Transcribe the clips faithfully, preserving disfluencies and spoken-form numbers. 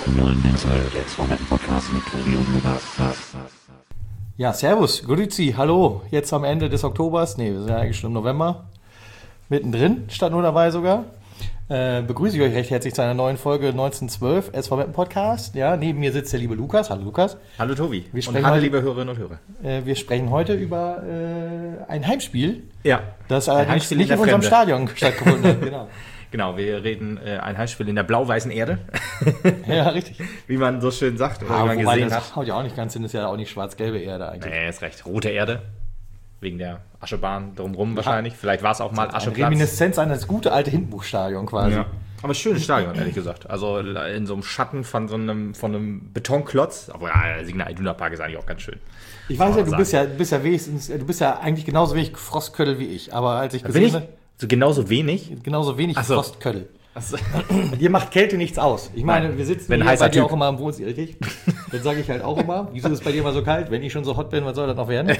zum neuen Netzwerk, der S V M-Podcast mit Tobi und Lukas. Ja, servus, grüezi, hallo, jetzt am Ende des Oktobers, nee, wir sind ja eigentlich schon im November, mittendrin, statt nur dabei sogar. Äh, begrüße ich euch recht herzlich zu einer neuen Folge neunzehnhundertzwölf S V M-Podcast. Ja, neben mir sitzt der liebe Lukas. Hallo Lukas. Hallo Tobi. Wir und hallo heute, liebe Hörerinnen und Hörer. Äh, wir sprechen heute über äh, ein Heimspiel, ja, das allerdings nicht in, in unserem Stadion stattgefunden hat. Genau. Genau, wir reden äh, ein Heimspiel in der blau-weißen Erde. Ja, richtig. Wie man so schön sagt oder ah, wie man wobei gesehen das hat. haut ja auch nicht ganz hin, ist ja auch nicht schwarz-gelbe Erde eigentlich. Nee, ist recht. Rote Erde. Wegen der Aschebahn drumherum ja. wahrscheinlich. Vielleicht war es auch mal Ascheplatz. Eine Reminiszenz an das gute alte Hindenburgstadion quasi. Ja. Aber schönes Stadion, ehrlich gesagt. Also in so einem Schatten von so einem, von einem Betonklotz. Aber ja, der Signal Iduna Park ist eigentlich auch ganz schön. Ich weiß ja, du bist ja, du bist ja wenigstens, du bist ja eigentlich genauso wenig Frostköttel wie ich. Aber als ich gesehen habe. So genauso wenig? Genauso wenig so. Frostköttel. So. Dir macht Kälte nichts aus. Ich meine, wir sitzen wenn hier bei dir typ. auch immer im Wohnzimmer, richtig? Das sage ich halt auch immer. Wieso ist es bei dir immer so kalt? Wenn ich schon so hot bin, was soll das noch werden?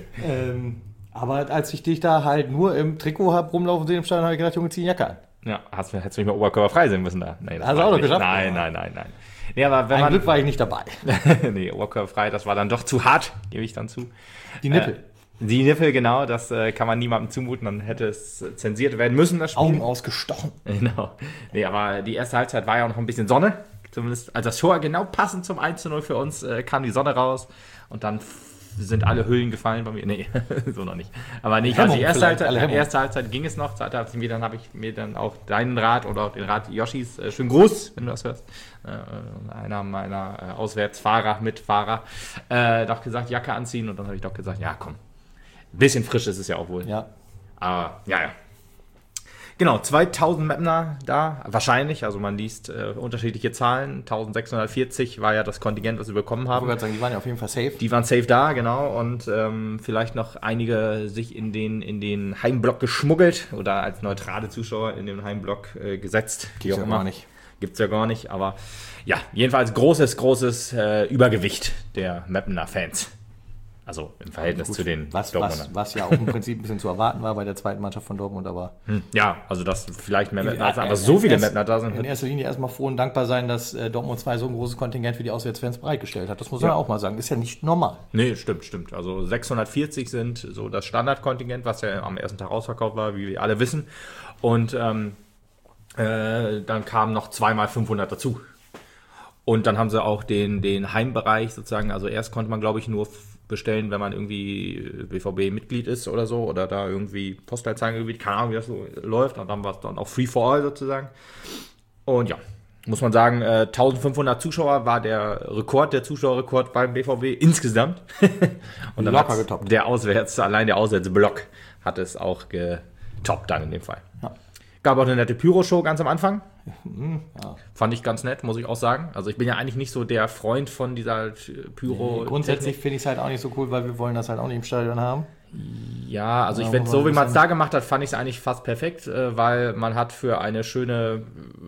ähm, aber als ich dich da halt nur im Trikot habe rumlaufen sehen im Stadion, habe ich gedacht, Junge, zieh eine Jacke an. Ja, hast, hättest du mich mal oberkörperfrei sehen müssen da. Nee, das hast du auch noch geschafft? Nein, nein, nein, nein. Nee, aber wenn Ein man, Glück war ich nicht dabei. Nee, oberkörperfrei, das war dann doch zu hart, gebe ich dann zu. Die Nippel. Äh, Die Nippel, genau, das äh, kann man niemandem zumuten, dann hätte es zensiert werden müssen, das Spiel. Augen ausgestochen. Genau. Nee, aber die erste Halbzeit war ja auch noch ein bisschen Sonne. Zumindest, als das Tor genau passend zum eins zu null für uns äh, kam die Sonne raus und dann sind alle Hüllen gefallen bei mir. Nee, so noch nicht. Aber nicht, also die erste Halbzeit, erste Halbzeit ging es noch, zweite Halbzeit mir, dann habe ich mir dann auch deinen Rat oder auch den Rat Yoshis, äh, schönen Gruß, wenn du das hörst, äh, einer meiner äh, Auswärtsfahrer, Mitfahrer, äh, doch gesagt, Jacke anziehen und dann habe ich doch gesagt, ja komm, ein bisschen frisch ist es ja auch wohl. Ja. Aber, ja, ja. Genau, zweitausend Mapner da, wahrscheinlich, also man liest äh, unterschiedliche Zahlen, eintausendsechshundertvierzig war ja das Kontingent, was wir bekommen haben. Ich würde sagen, die waren ja auf jeden Fall safe. Die waren safe da, genau, und ähm, vielleicht noch einige sich in den, in den Heimblock geschmuggelt oder als neutrale Zuschauer in den Heimblock äh, gesetzt. Gibt's ja gar nicht. Gibt's ja gar nicht, aber ja, jedenfalls großes, großes äh, Übergewicht der Mapner Fans. Also im Verhältnis Gut, zu den was, was, was ja auch im Prinzip ein bisschen zu erwarten war bei der zweiten Mannschaft von Dortmund, aber... Hm, ja, also dass vielleicht mehr Mapner sind, aber so viele Mapner da sind. In erster Linie erstmal froh und dankbar sein, dass äh, Dortmund zwei so ein großes Kontingent für die Auswärtsfans bereitgestellt hat. Das muss man ja auch mal sagen. Ist ja nicht normal. Nee, stimmt, stimmt. Also sechshundertvierzig sind so das Standardkontingent, was ja am ersten Tag ausverkauft war, wie wir alle wissen. Und ähm, äh, dann kamen noch zweimal fünfhundert dazu. Und dann haben sie auch den, den Heimbereich sozusagen, also erst konnte man, glaube ich, nur bestellen, wenn man irgendwie B V B-Mitglied ist oder so, oder da irgendwie Postleitzahlengebiet, keine Ahnung, wie das so läuft. Und dann war es dann auch free for all sozusagen. Und ja, muss man sagen, äh, eintausendfünfhundert Zuschauer war der Rekord, der Zuschauerrekord beim B V B insgesamt. Und dann locker getoppt. Der Auswärts, allein der Auswärtsblock hat es auch getoppt dann in dem Fall. Ja. Gab auch eine nette Pyro-Show ganz am Anfang. Ja. Fand ich ganz nett, muss ich auch sagen. Also ich bin ja eigentlich nicht so der Freund von dieser Pyro. Nee, grundsätzlich finde ich es halt auch nicht so cool, weil wir wollen das halt auch nicht im Stadion haben. Ja, also ich finde, so wie man es da gemacht hat, fand ich es eigentlich fast perfekt, weil man hat für eine schöne,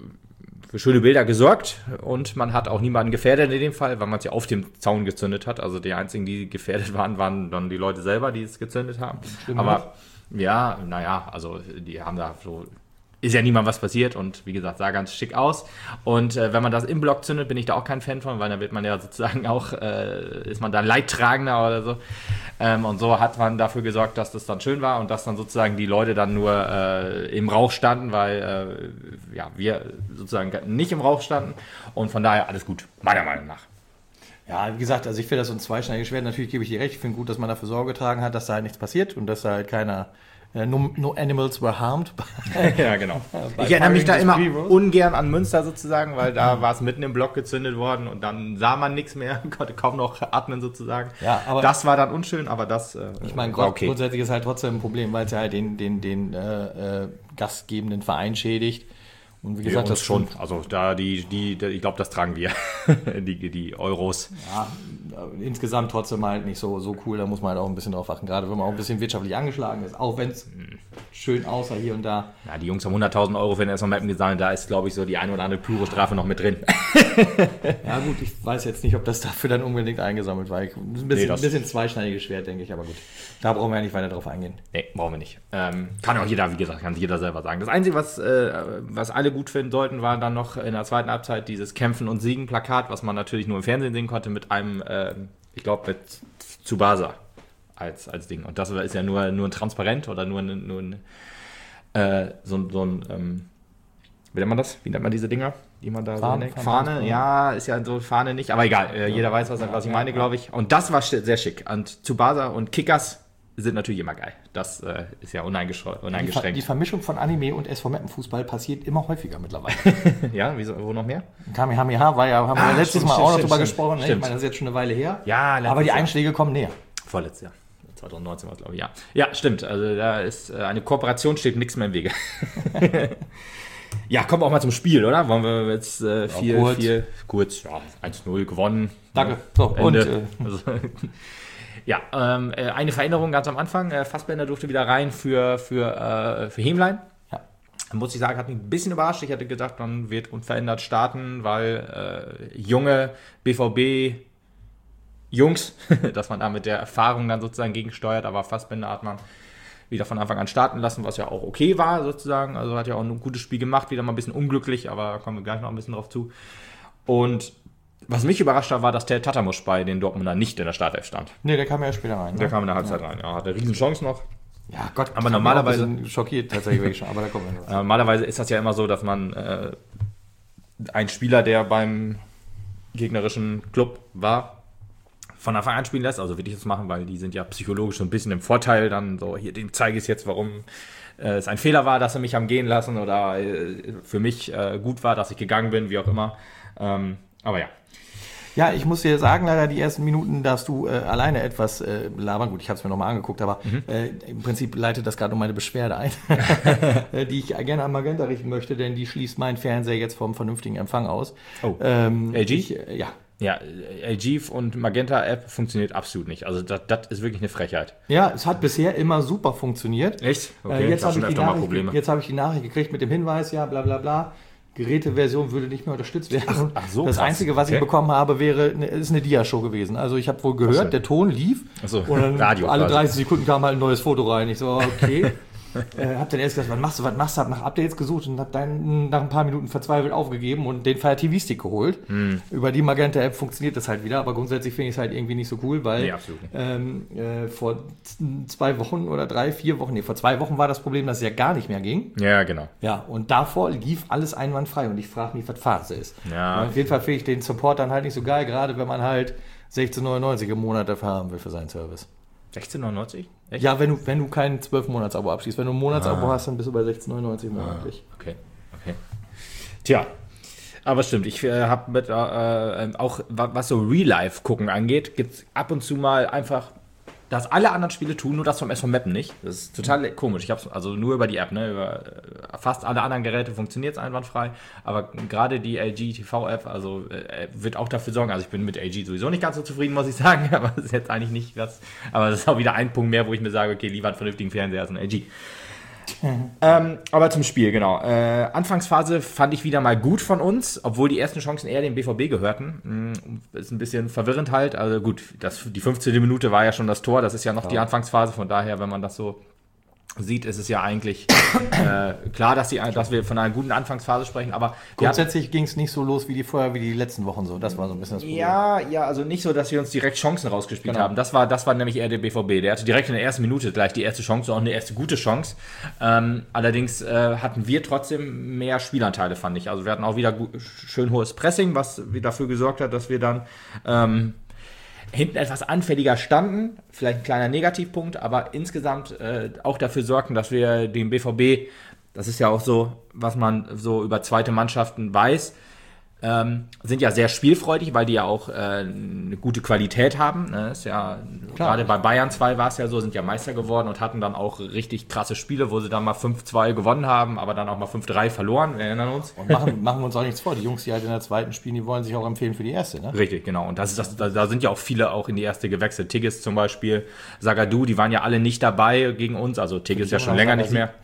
für schöne Bilder gesorgt und man hat auch niemanden gefährdet in dem Fall, weil man es ja auf dem Zaun gezündet hat. Also die einzigen, die gefährdet waren, waren dann die Leute selber, die es gezündet haben. Stimmt. Aber ja, naja, also die haben da so... Ist ja niemandem was passiert und wie gesagt, sah ganz schick aus. Und äh, wenn man das im Block zündet, bin ich da auch kein Fan von, weil dann wird man ja sozusagen auch, äh, ist man da Leidtragender oder so. Ähm, und so hat man dafür gesorgt, dass das dann schön war und dass dann sozusagen die Leute dann nur äh, im Rauch standen, weil äh, ja, wir sozusagen nicht im Rauch standen. Und von daher alles gut, meiner Meinung nach. Ja, wie gesagt, also ich finde das so ein zweischneidiges Schwert. Natürlich gebe ich dir recht. Ich finde gut, dass man dafür Sorge getragen hat, dass da halt nichts passiert und dass da halt keiner... No, no animals were harmed. Ja, genau. Ich erinnere mich da immer ungern an Münster sozusagen, weil da war es mitten im Block gezündet worden und dann sah man nichts mehr, konnte kaum noch atmen sozusagen. Ja, aber das war dann unschön, aber das äh, ich meine, okay. Grundsätzlich ist halt trotzdem ein Problem, weil es ja halt den, den, den äh, äh, gastgebenden Verein schädigt. Und wie gesagt, das schon, also da die, die, die ich glaube, das tragen wir, die, die Euros. Ja, insgesamt trotzdem halt nicht so, so cool, da muss man halt auch ein bisschen drauf achten, gerade wenn man auch ein bisschen wirtschaftlich angeschlagen ist, auch wenn es schön aussah hier und da. Ja, die Jungs haben hunderttausend Euro für den S V Mappen gesammelt, da ist, glaube ich, so die ein oder andere Pyro-Strafe noch mit drin. Ja gut, ich weiß jetzt nicht, ob das dafür dann unbedingt eingesammelt war. Ein bisschen, nee, ein bisschen zweischneidiges Schwert, denke ich, aber gut. Da brauchen wir ja nicht weiter drauf eingehen. Nee, brauchen wir nicht. Ähm, kann auch jeder, wie gesagt, kann jeder selber sagen. Das Einzige, was, äh, was alle alle gut finden sollten, war dann noch in der zweiten Halbzeit dieses Kämpfen und Siegen Plakat, was man natürlich nur im Fernsehen sehen konnte, mit einem, äh, ich glaube, mit Tsubasa als, als Ding. Und das ist ja nur, nur ein Transparent oder nur ein, nur ein äh, so, so ein, ähm, wie nennt man das? Wie nennt man diese Dinger, die man da Fahne, so Fahne, Fahne, ja, ist ja so Fahne nicht, aber egal, äh, jeder weiß, was, was ich meine, glaube ich. Und das war sehr schick. Und Tsubasa und Kickers sind natürlich immer geil. Das äh, ist ja uneingeschränkt. Die, Ver- die Vermischung von Anime und S V Meppen-Fußball passiert immer häufiger mittlerweile. Ja, wieso, wo noch mehr? Kamehameha war ja, haben wir Ah, ja letztes stimmt, Mal stimmt, auch noch stimmt, drüber stimmt. gesprochen. Ne? Ich Stimmt. meine, das ist jetzt schon eine Weile her. Ja, letztes aber die Jahr. Einschläge kommen näher. Vorletztes Jahr. zwanzig neunzehn war es, glaube ich, ja. Ja, stimmt. Also da ist äh, eine Kooperation, steht nichts mehr im Wege. Ja, kommen wir auch mal zum Spiel, oder? Wollen wir jetzt äh, viel, kurz. viel, kurz, ja, eins null gewonnen. Danke. Ja, So, Ende. und äh, Also, ja, ähm, äh, eine Veränderung ganz am Anfang. Äh, Fassbender durfte wieder rein für, für, äh, für Hämlein. Ja. Muss ich sagen, hat mich ein bisschen überrascht. Ich hatte gedacht, man wird unverändert starten, weil äh, junge B V B-Jungs, dass man da mit der Erfahrung dann sozusagen gegensteuert, aber Fassbender hat man wieder von Anfang an starten lassen, was ja auch okay war sozusagen. Also hat ja auch ein gutes Spiel gemacht, wieder mal ein bisschen unglücklich, aber da kommen wir gleich noch ein bisschen drauf zu. Und was mich überrascht hat, war, dass der Tatamusch bei den Dortmunder nicht in der Startelf stand. nee, der kam ja erst später rein. Ne? Der kam in der Halbzeit rein. Ja, hatte eine riesen Chance noch. Ja, Gott, Aber normalerweise- ich bin schockiert tatsächlich wirklich schon, aber da kommen wir noch. Äh, normalerweise ist das ja immer so, dass man äh, einen Spieler, der beim gegnerischen Club war, von Anfang an spielen lässt, also würde ich das machen, weil die sind ja psychologisch so ein bisschen im Vorteil, dann so, hier, dem zeige ich jetzt, warum äh, es ein Fehler war, dass sie mich haben gehen lassen oder äh, für mich äh, gut war, dass ich gegangen bin, wie auch immer. Ähm, aber ja. Ja, ich muss dir sagen, leider die ersten Minuten darfst du äh, alleine etwas äh, labern. Gut, ich habe es mir nochmal angeguckt, aber Mhm. äh, im Prinzip leitet das gerade um meine Beschwerde ein, äh, die ich gerne an Magenta richten möchte, denn die schließt meinen Fernseher jetzt vom vernünftigen Empfang aus. Oh. Ähm, L G? Ich, äh, ja. Ja, L G und Magenta-App funktioniert absolut nicht. Also das, das ist wirklich eine Frechheit. Ja, es hat bisher immer super funktioniert. Echt? Äh, jetzt hab habe ich, die Nachricht- jetzt hab ich die Nachricht gekriegt mit dem Hinweis, ja, bla bla bla. Geräteversion würde nicht mehr unterstützt werden. ach so, das krass. Einzige, was Okay. ich bekommen habe, wäre eine, ist eine Dia-Show gewesen. Also ich habe wohl Ach so. gehört, der Ton lief Ach so, und dann Radio alle quasi. dreißig Sekunden kam halt ein neues Foto rein. Ich so, okay. äh, hab dann erst gesagt, was machst du, was machst du? Hab nach Updates gesucht und hab dann nach ein paar Minuten verzweifelt aufgegeben und den Fire T V-Stick geholt. Hm. Über die Magenta-App funktioniert das halt wieder, aber grundsätzlich finde ich es halt irgendwie nicht so cool, weil Nee, absolut nicht. ähm, äh, vor z- zwei Wochen oder drei, vier Wochen, nee, vor zwei Wochen war das Problem, dass es ja gar nicht mehr ging. Ja, genau. Ja, und davor lief alles einwandfrei und ich frage mich, was Phase ist. Ja. Und auf jeden Fall finde ich den Support dann halt nicht so geil, gerade wenn man halt sechzehn neunundneunzig im Monat dafür haben will für seinen Service. sechzehn neunundneunzig? Echt? Ja, wenn du, wenn du kein zwölf Monats-Abo abschließt. Wenn du ein Monatsabo Ah. hast, dann bist du bei sechzehn neunundneunzig monatlich. Okay, okay. Tja, aber stimmt, ich äh, habe mit, äh, äh, auch wa- was so Real-Life-Gucken angeht, gibt es ab und zu mal einfach, dass alle anderen Spiele tun, nur das vom S V Meppen nicht. Das ist total komisch. Ich habe also nur über die App, ne? Über äh, fast alle anderen Geräte funktioniert es einwandfrei, aber gerade die L G T V-App, also äh, wird auch dafür sorgen, also ich bin mit L G sowieso nicht ganz so zufrieden, muss ich sagen, aber das ist jetzt eigentlich nicht was, aber das ist auch wieder ein Punkt mehr, wo ich mir sage, okay, lieber einen vernünftigen Fernseher als ein L G. Ähm, aber zum Spiel, genau. Äh, Anfangsphase fand ich wieder mal gut von uns, obwohl die ersten Chancen eher dem B V B gehörten. Mm, ist ein bisschen verwirrend halt. Also gut, das, die fünfzehnte Minute war ja schon das Tor, das ist ja noch die Anfangsphase, von daher, wenn man das so sieht, ist es ja eigentlich äh, klar, dass, die, dass wir von einer guten Anfangsphase sprechen, aber wir hatten- Grundsätzlich ging es nicht so los wie die vorher, wie die letzten Wochen so. Das war so ein bisschen das Problem. Ja, ja, also nicht so, dass wir uns direkt Chancen rausgespielt Genau. haben. Das war, das war nämlich eher der B V B. Der hatte direkt in der ersten Minute gleich die erste Chance, auch eine erste gute Chance. Ähm, allerdings äh, hatten wir trotzdem mehr Spielanteile, fand ich. Also wir hatten auch wieder gut, schön hohes Pressing, was wie dafür gesorgt hat, dass wir dann ähm, hinten etwas anfälliger standen. Vielleicht ein kleiner Negativpunkt, aber insgesamt äh, auch dafür sorgten, dass wir den B V B, das ist ja auch so, was man so über zweite Mannschaften weiß, ähm, sind ja sehr spielfreudig, weil die ja auch äh, eine gute Qualität haben. Ne? Ist ja, gerade bei Bayern zwei war es ja so, sind ja Meister geworden und hatten dann auch richtig krasse Spiele, wo sie dann mal fünf zwei gewonnen haben, aber dann auch mal fünf drei verloren, wir erinnern uns. Und machen, machen wir uns auch nichts vor. Die Jungs, die halt in der zweiten spielen, die wollen sich auch empfehlen für die erste. Ne? Richtig, genau. Und das ist das, da, da sind ja auch viele auch in die erste gewechselt. Tigges zum Beispiel, Zagadou, die waren ja alle nicht dabei gegen uns. Also Tigges ist ja ich schon aber länger noch nicht mehr.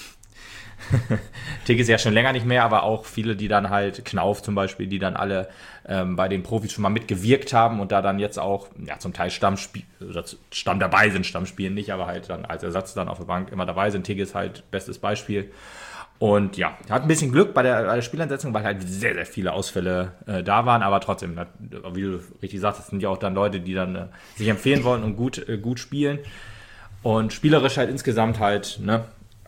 Tigges ja schon länger nicht mehr, aber auch viele, die dann halt, Knauf zum Beispiel, die dann alle ähm, bei den Profis schon mal mitgewirkt haben und da dann jetzt auch ja, zum Teil Stammspiel, oder Stamm dabei sind, Stammspielen nicht, aber halt dann als Ersatz dann auf der Bank immer dabei sind. Tigges halt bestes Beispiel. Und ja, hat ein bisschen Glück bei der, bei der Spielansetzung, weil halt sehr, sehr viele Ausfälle äh, da waren. Aber trotzdem, wie du richtig sagst, das sind ja auch dann Leute, die dann äh, sich empfehlen wollen und gut, äh, gut spielen. Und spielerisch halt insgesamt halt, ne,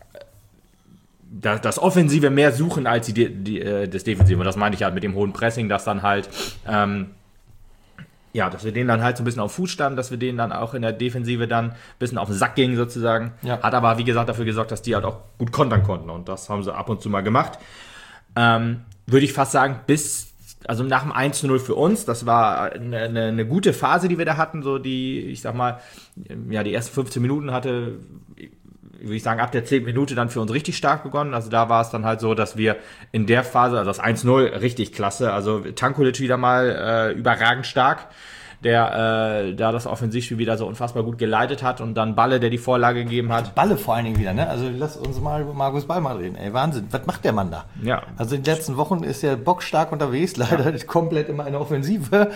das, das Offensive mehr suchen als die, die, äh, das Defensive. Und das meine ich halt mit dem hohen Pressing, dass dann halt, ähm, ja, dass wir denen dann halt so ein bisschen auf Fuß standen, dass wir denen dann auch in der Defensive dann ein bisschen auf den Sack gingen sozusagen. Ja. Hat aber, wie gesagt, dafür gesorgt, dass die halt auch gut kontern konnten. Und das haben sie ab und zu mal gemacht. Ähm, würde ich fast sagen, bis, also nach dem eins zu null für uns, das war eine, eine, eine gute Phase, die wir da hatten. So die, ich sag mal, ja, die ersten fünfzehn Minuten hatte, würde ich sagen, ab der zehnten Minute dann für uns richtig stark begonnen. Also da war es dann halt so, dass wir in der Phase, also das eins zu null, richtig klasse. Also Tankulic wieder mal äh, überragend stark, der äh, da das Offensivspiel wieder so unfassbar gut geleitet hat und dann Balle, der die Vorlage gegeben hat. Balle vor allen Dingen wieder, ne? Also lass uns mal über Markus Ballmann reden. Ey, Wahnsinn, was macht der Mann da? Ja. Also in den letzten Wochen ist er bockstark unterwegs, leider ja. komplett immer in der Offensive,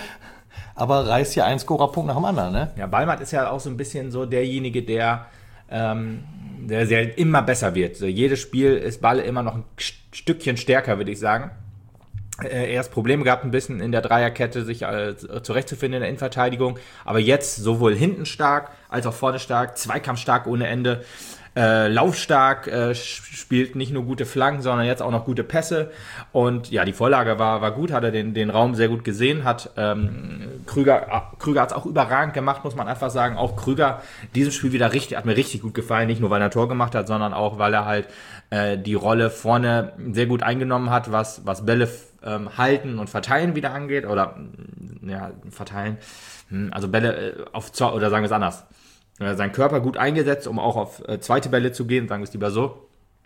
aber reißt hier einen Scorerpunkt nach dem anderen, ne? Ja, Ballmann ist ja auch so ein bisschen so derjenige, der ähm, der sehr immer besser wird. So, jedes Spiel ist Ball immer noch ein Stückchen stärker, würde ich sagen. Äh, erst Probleme gehabt, ein bisschen in der Dreierkette sich äh, zurechtzufinden in der Innenverteidigung. Aber jetzt sowohl hinten stark als auch vorne stark, Zweikampf stark ohne Ende. Äh, laufstark, äh, spielt nicht nur gute Flanken, sondern jetzt auch noch gute Pässe. Und ja, die Vorlage war, war gut, hat er den, den Raum sehr gut gesehen, hat ähm, Krüger, Krüger hat es auch überragend gemacht, muss man einfach sagen. Auch Krüger, dieses Spiel wieder richtig, hat mir richtig gut gefallen, nicht nur weil er ein Tor gemacht hat, sondern auch, weil er halt äh, die Rolle vorne sehr gut eingenommen hat, was, was Bälle ähm, halten und verteilen wieder angeht. Oder, ja, verteilen, also Bälle äh, auf, oder sagen wir es anders. Seinen Körper gut eingesetzt, um auch auf äh, zweite Bälle zu gehen, sagen wir es lieber so.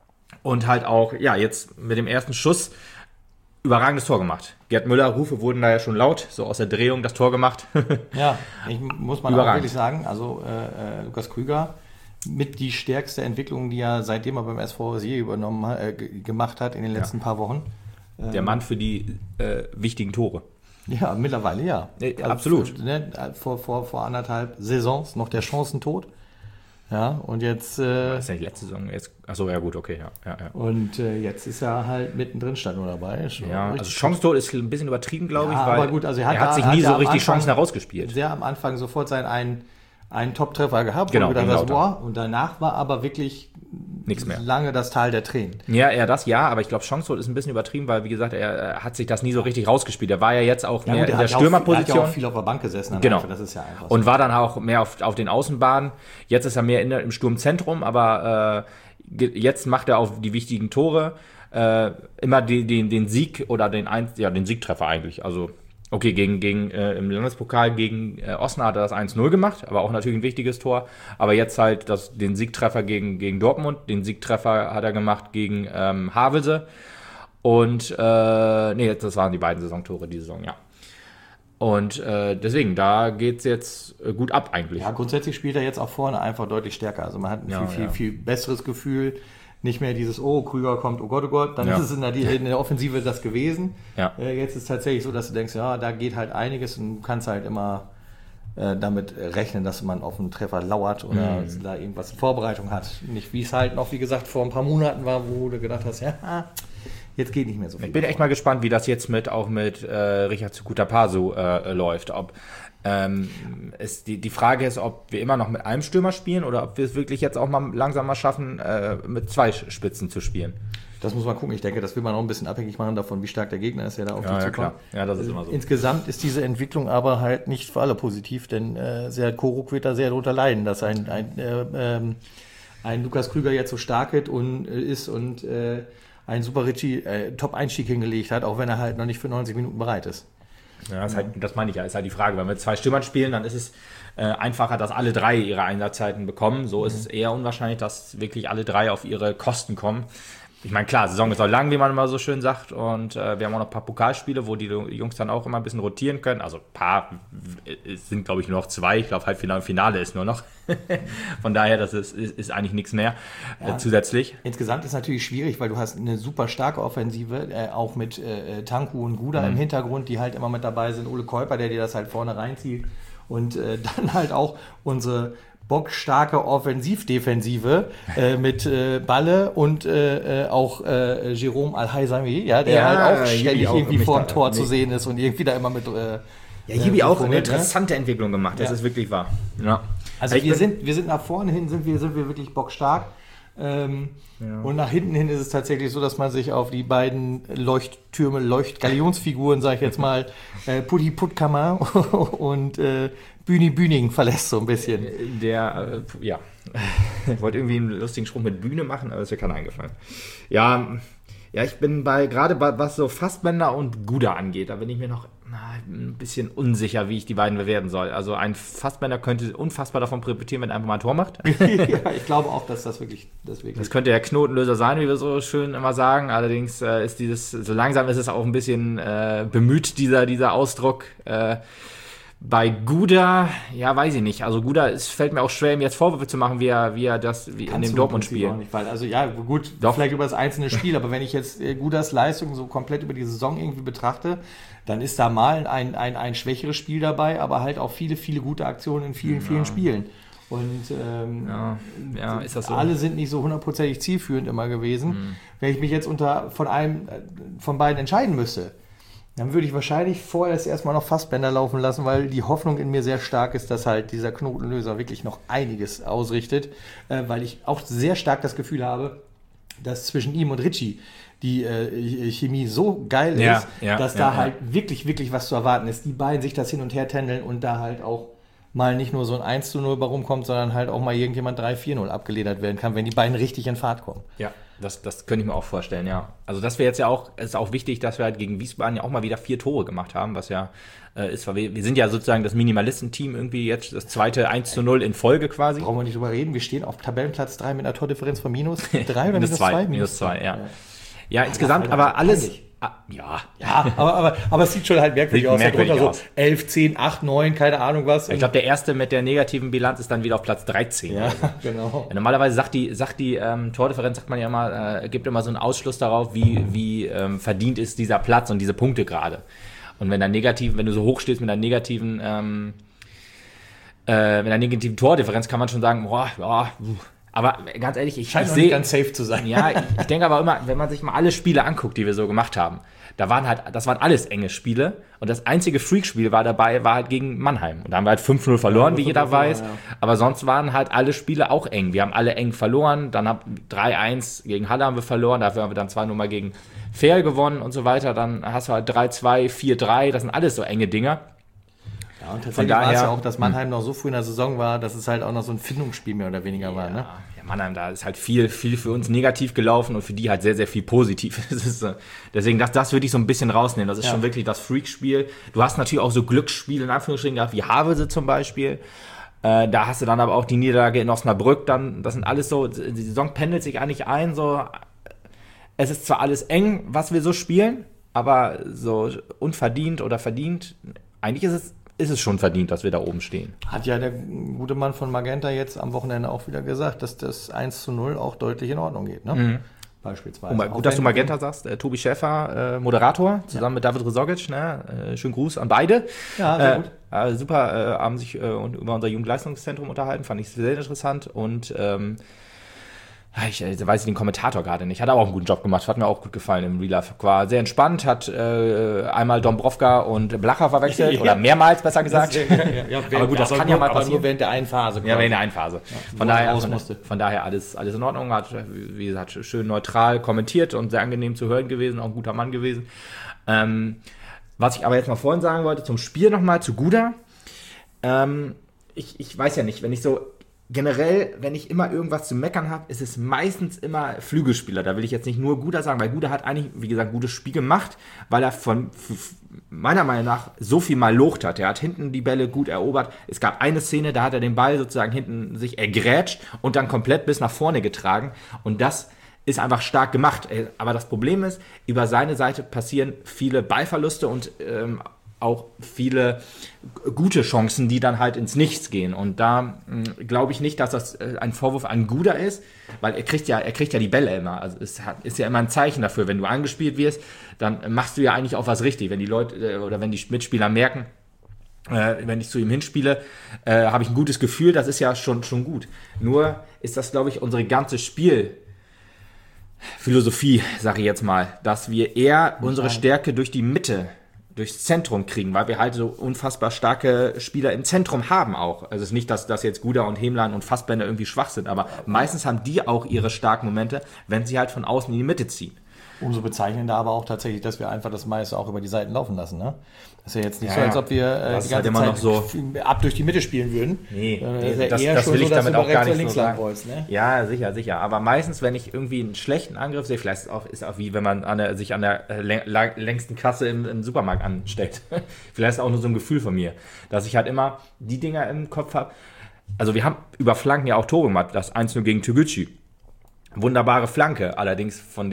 Und halt auch, ja, jetzt mit dem ersten Schuss überragendes Tor gemacht. Gerd Müller, Rufe wurden da ja schon laut, so aus der Drehung das Tor gemacht. Ja, ich muss man auch wirklich sagen, also äh, Lukas Krüger mit die stärkste Entwicklung, die er seitdem er beim S V Sier übernommen äh, gemacht hat in den letzten ja. paar Wochen. Der Mann für die äh, wichtigen Tore. Ja, mittlerweile ja. ja also absolut. Für, ne, vor, vor, vor anderthalb Saisons noch der Chancentod. Ja, und jetzt. Äh, das ist ja die letzte Saison. Jetzt, achso, ja, gut, okay, ja. ja, ja. Und äh, jetzt ist er halt mittendrin, stand nur dabei. Ja, also Chancentod ist ein bisschen übertrieben, glaube ja, ich, weil aber gut, also er hat, er hat da, sich nie hat so richtig Anfang, Chancen herausgespielt. Sehr am Anfang sofort seinen einen, einen Top-Treffer gehabt. Genau, und, gedacht, das, boah, und danach war aber wirklich nichts mehr. Lange das Tal der Tränen. Ja, eher das, ja, aber ich glaube, Chancentod ist ein bisschen übertrieben, weil, wie gesagt, er, er hat sich das nie so richtig rausgespielt. Er war ja jetzt auch ja, mehr gut, in der Stürmerposition. Er hat ja auch viel auf der Bank gesessen. Genau. Einfach, das ist ja einfach so. Und so. war dann auch mehr auf, auf den Außenbahnen. Jetzt ist er mehr in der, im Sturmzentrum, aber äh, jetzt macht er auch die wichtigen Tore. Äh, immer den, den, den Sieg oder den, ein, ja, den Siegtreffer eigentlich. Also, okay, gegen, gegen, äh, im Landespokal gegen äh, Osnabrück hat er das eins null gemacht, aber auch natürlich ein wichtiges Tor. Aber jetzt halt das, den Siegtreffer gegen, gegen Dortmund, den Siegtreffer hat er gemacht gegen ähm, Havelse. Und, äh, nee, das waren die beiden Saisontore die Saison, ja. Und äh, deswegen, da geht's jetzt äh, gut ab eigentlich. Ja, grundsätzlich spielt er jetzt auch vorne einfach deutlich stärker. Also man hat ein ja, viel, viel, ja. viel besseres Gefühl. Nicht mehr dieses, oh, Krüger kommt, oh Gott, oh Gott, dann ja. ist es in der, in der Offensive das gewesen. Ja. Äh, jetzt ist es tatsächlich so, dass du denkst, ja, da geht halt einiges und du kannst halt immer äh, damit rechnen, dass man auf einen Treffer lauert oder mhm. da irgendwas in Vorbereitung hat. Nicht wie es halt noch, wie gesagt, vor ein paar Monaten war, wo du gedacht hast, ja, jetzt geht nicht mehr so viel. Ich bin echt mal gespannt, wie das jetzt mit auch mit äh, Richard Tsukutapasu äh, läuft. Ob Ähm, es, die, die Frage ist, ob wir immer noch mit einem Stürmer spielen oder ob wir es wirklich jetzt auch mal langsam mal schaffen, äh, mit zwei Spitzen zu spielen. Das muss man gucken. Ich denke, das will man auch ein bisschen abhängig machen davon, wie stark der Gegner ist, der da auf ja, die ja, zukommt. klar. Ja, das ist immer so. Insgesamt ist diese Entwicklung aber halt nicht für alle positiv, denn äh, Serhat Koruk wird da sehr darunter leiden, dass ein, ein, äh, ähm, ein Lukas Krüger jetzt so stark ist und, äh, ist und äh, einen super Ritchie äh, Top-Einstieg hingelegt hat, auch wenn er halt noch nicht für neunzig Minuten bereit ist. Ja, das, halt, das meine ich ja, ist halt die Frage. Wenn wir zwei Stürmern spielen, dann ist es äh, einfacher, dass alle drei ihre Einsatzzeiten bekommen. So mhm. ist es eher unwahrscheinlich, dass wirklich alle drei auf ihre Kosten kommen. Ich meine, klar, die Saison ist auch lang, wie man immer so schön sagt. Und äh, wir haben auch noch ein paar Pokalspiele, wo die Jungs dann auch immer ein bisschen rotieren können. Also ein paar, es sind glaube ich nur noch zwei. Ich glaube, Halbfinale und Finale ist nur noch. Von daher, das ist, ist, ist eigentlich nichts mehr ja, äh, zusätzlich. Insgesamt ist natürlich schwierig, weil du hast eine super starke Offensive, äh, auch mit äh, Tanku und Guda mhm. im Hintergrund, die halt immer mit dabei sind. Ole Käuper, der dir das halt vorne reinzieht. Und äh, dann halt auch unsere bockstarke Offensiv-Defensive äh, mit äh, Balle und äh, auch äh, Jerome Al-Haizami, ja, der Ja, halt auch ständig auch irgendwie mich vor da- dem Tor nee. zu sehen ist und irgendwie da immer mit... Äh, Ja, Hibi auch eine Moment, ne? interessante Entwicklung gemacht, das Ja. ist wirklich wahr. Ja. Also Ich wir bin- sind, wir sind nach vorne hin, sind wir, sind wir wirklich bockstark. Ähm, Und nach hinten hin ist es tatsächlich so, dass man sich auf die beiden Leuchttürme, Leuchtgalionsfiguren, sag ich jetzt mal, äh, Putti Puttkammer und äh, Bühni Bühning verlässt so ein bisschen. Der, äh, ja, ich wollte irgendwie einen lustigen Spruch mit Bühne machen, aber ist mir keiner eingefallen. Ja, ja, ich bin bei, gerade bei, was so Fassbender und Guda angeht, da bin ich mir noch na, ein bisschen unsicher, wie ich die beiden bewerten soll. Also ein Fassbender könnte unfassbar davon profitieren, wenn er einfach mal ein Tor macht. Ja, ich glaube auch, dass das wirklich, das wirklich. Das könnte der Knotenlöser sein, wie wir so schön immer sagen. Allerdings äh, ist dieses, so langsam ist es auch ein bisschen äh, bemüht, dieser, dieser Ausdruck. Äh, bei Guda, ja, weiß ich nicht. Also Guda, es fällt mir auch schwer, ihm jetzt Vorwürfe zu machen, wie er, wie er das wie in Kannst dem du im Prinzip Dortmund-Spiel. auch nicht, weil, also ja, gut, Doch. vielleicht über das einzelne Spiel, aber wenn ich jetzt äh, Gudas Leistung so komplett über die Saison irgendwie betrachte, dann ist da mal ein, ein, ein schwächeres Spiel dabei, aber halt auch viele, viele gute Aktionen in vielen, vielen Spielen. Und ähm, Ja, ja, ist das so? alle sind nicht so hundertprozentig zielführend immer gewesen. Mhm. Wenn ich mich jetzt unter von einem äh, von beiden entscheiden müsste, dann würde ich wahrscheinlich vorerst erstmal noch Fassbender laufen lassen, weil die Hoffnung in mir sehr stark ist, dass halt dieser Knotenlöser wirklich noch einiges ausrichtet, äh, weil ich auch sehr stark das Gefühl habe, dass zwischen ihm und Richie die äh, Chemie so geil Ja, ist, ja, dass ja, da ja. halt wirklich, wirklich was zu erwarten ist. Die beiden sich das hin und her tändeln und da halt auch mal nicht nur so ein eins zu null bei rumkommt, sondern halt auch mal irgendjemand drei vier null abgeledert werden kann, wenn die beiden richtig in Fahrt kommen. Ja, das, das könnte ich mir auch vorstellen, ja. Also das wäre jetzt ja auch, es ist auch wichtig, dass wir halt gegen Wiesbaden ja auch mal wieder vier Tore gemacht haben, was ja äh, ist, weil wir, wir sind ja sozusagen das Minimalistenteam irgendwie jetzt, das zweite eins zu null in Folge quasi. Brauchen wir nicht drüber reden, wir stehen auf Tabellenplatz drei mit einer Tordifferenz von minus drei oder minus zwei, zwei? minus zwei, ja. Ja, insgesamt, Alter, aber alles, peinlich. ah, ja, Ja, aber, aber, aber es sieht schon halt merkwürdig Sieht aus. merkwürdig Darunter aus. so elf, zehn, acht, neun, keine Ahnung was. ich glaube, der erste mit der negativen Bilanz ist dann wieder auf Platz dreizehn. ja, oder so. genau. Ja, normalerweise sagt die, sagt die ähm, Tordifferenz, sagt man ja immer, äh, gibt immer so einen Ausschluss darauf, wie, wie ähm, verdient ist dieser Platz und diese Punkte gerade. Und wenn da negativ, wenn du so hoch stehst mit einer negativen, ähm, äh, mit einer negativen Tordifferenz, kann man schon sagen, boah, boah, puh. Aber ganz ehrlich, ich, Scheint ich noch nicht sehe, ganz safe zu sein. ja, ich, ich denke aber immer, wenn man sich mal alle Spiele anguckt, die wir so gemacht haben, da waren halt, das waren alles enge Spiele und das einzige Freak-Spiel war dabei, war halt gegen Mannheim. Und da haben wir halt fünf null verloren, Ja, wie jeder verloren, weiß. ja. Aber sonst waren halt alle Spiele auch eng. Wir haben alle eng verloren, dann haben drei eins gegen Halle haben wir verloren, dafür haben wir dann zwei null mal gegen Fair gewonnen und so weiter. Dann hast du halt drei zwei, vier drei, das sind alles so enge Dinger. Ja, und tatsächlich Von war es daher- ja auch, dass Mannheim noch so früh in der Saison war, dass es halt auch noch so ein Findungsspiel mehr oder weniger war. Ne? Ja, Mannheim, da ist halt viel, viel für uns negativ gelaufen und für die halt sehr, sehr viel positiv. Das ist, äh, deswegen, das, das würde ich so ein bisschen rausnehmen. Das ist Ja. schon wirklich das Freak-Spiel. Du hast natürlich auch so Glücksspiele in Anführungsstrichen gehabt, wie Havelse zum Beispiel. Äh, da hast du dann aber auch die Niederlage in Osnabrück. Dann, das sind alles so, die Saison pendelt sich eigentlich ein. So, es ist zwar alles eng, was wir so spielen, aber so unverdient oder verdient, eigentlich ist es ist es schon verdient, dass wir da oben stehen. Hat ja der gute Mann von Magenta jetzt am Wochenende auch wieder gesagt, dass das eins zu null auch deutlich in Ordnung geht. Ne? Mhm. Beispielsweise. Oh, mal, Auch gut, dass du wenn- Magenta sagst. Äh, Tobi Schäfer, äh, Moderator, zusammen mit David Resogic. Ne? Äh, schönen Gruß an beide. Ja, sehr äh, gut. Äh, super, äh, haben sich äh, und über unser Jugendleistungszentrum unterhalten, fand ich sehr interessant. Und ähm, ich äh, weiß den Kommentator gerade nicht. Hat aber auch einen guten Job gemacht, hat mir auch gut gefallen im Real Life. War sehr entspannt, hat äh, einmal Dombrovka und Blacher verwechselt, Ja. oder mehrmals besser gesagt. Ja, ja, Aber gut, das kann ja mal aber passieren. nur während der einen Phase. Ja, quasi. in der einen Phase. wo Von er daher, raus von, musste. von daher alles, alles in Ordnung. Hat, wie gesagt, schön neutral kommentiert und sehr angenehm zu hören gewesen, auch ein guter Mann gewesen. Ähm, was ich aber jetzt mal vorhin sagen wollte, zum Spiel nochmal, zu Guda. Ähm, ich, ich weiß ja nicht, wenn ich so generell, wenn ich immer irgendwas zu meckern habe, ist es meistens immer Flügelspieler. Da will ich jetzt nicht nur Guda sagen, weil Guda hat eigentlich, wie gesagt, ein gutes Spiel gemacht, weil er von f- meiner Meinung nach so viel mal locht hat. Er hat hinten die Bälle gut erobert. Es gab eine Szene, da hat er den Ball sozusagen hinten sich ergrätscht und dann komplett bis nach vorne getragen. Und das ist einfach stark gemacht. Aber das Problem ist, über seine Seite passieren viele Ballverluste und ähm, auch viele gute Chancen, die dann halt ins Nichts gehen. Und da glaube ich nicht, dass das äh, ein Vorwurf an Guda ist, weil er kriegt ja, er kriegt ja die Bälle immer. Also es hat, ist ja immer ein Zeichen dafür, wenn du angespielt wirst, dann machst du ja eigentlich auch was richtig. Wenn die Leute äh, oder wenn die Mitspieler merken, äh, wenn ich zu ihm hinspiele, äh, habe ich ein gutes Gefühl, das ist ja schon, schon gut. Nur ist das, glaube ich, unsere ganze Spielphilosophie, sage ich jetzt mal, dass wir eher unsere Stärke durch die Mitte, durchs Zentrum kriegen, weil wir halt so unfassbar starke Spieler im Zentrum haben auch. Also es ist nicht, dass, dass jetzt Guda und Hemlein und Fassbender irgendwie schwach sind, aber meistens haben die auch ihre starken Momente, wenn sie halt von außen in die Mitte ziehen. Umso bezeichnender aber auch tatsächlich, dass wir einfach das meiste auch über die Seiten laufen lassen. Ne? Das ist ja jetzt nicht Ja, so, als ja. ob wir äh, Das die ist halt ganze immer Zeit noch so- ab durch die Mitte spielen würden. Nee, Äh, nee, ist ja das, eher das schon will so, ich dass damit du auch über gar rechts oder nicht links so lang sagen. wolltest. Ne? Ja, sicher, sicher. Aber meistens, wenn ich irgendwie einen schlechten Angriff sehe, vielleicht ist es auch, ist auch wie wenn man an der, sich an der äh, läng- lang- längsten Kasse im, im Supermarkt anstellt. Vielleicht ist es auch nur so ein Gefühl von mir, dass ich halt immer die Dinger im Kopf habe. Also wir haben über Flanken ja auch Tore gemacht. Das eins null gegen Toguchi. Wunderbare Flanke. Allerdings von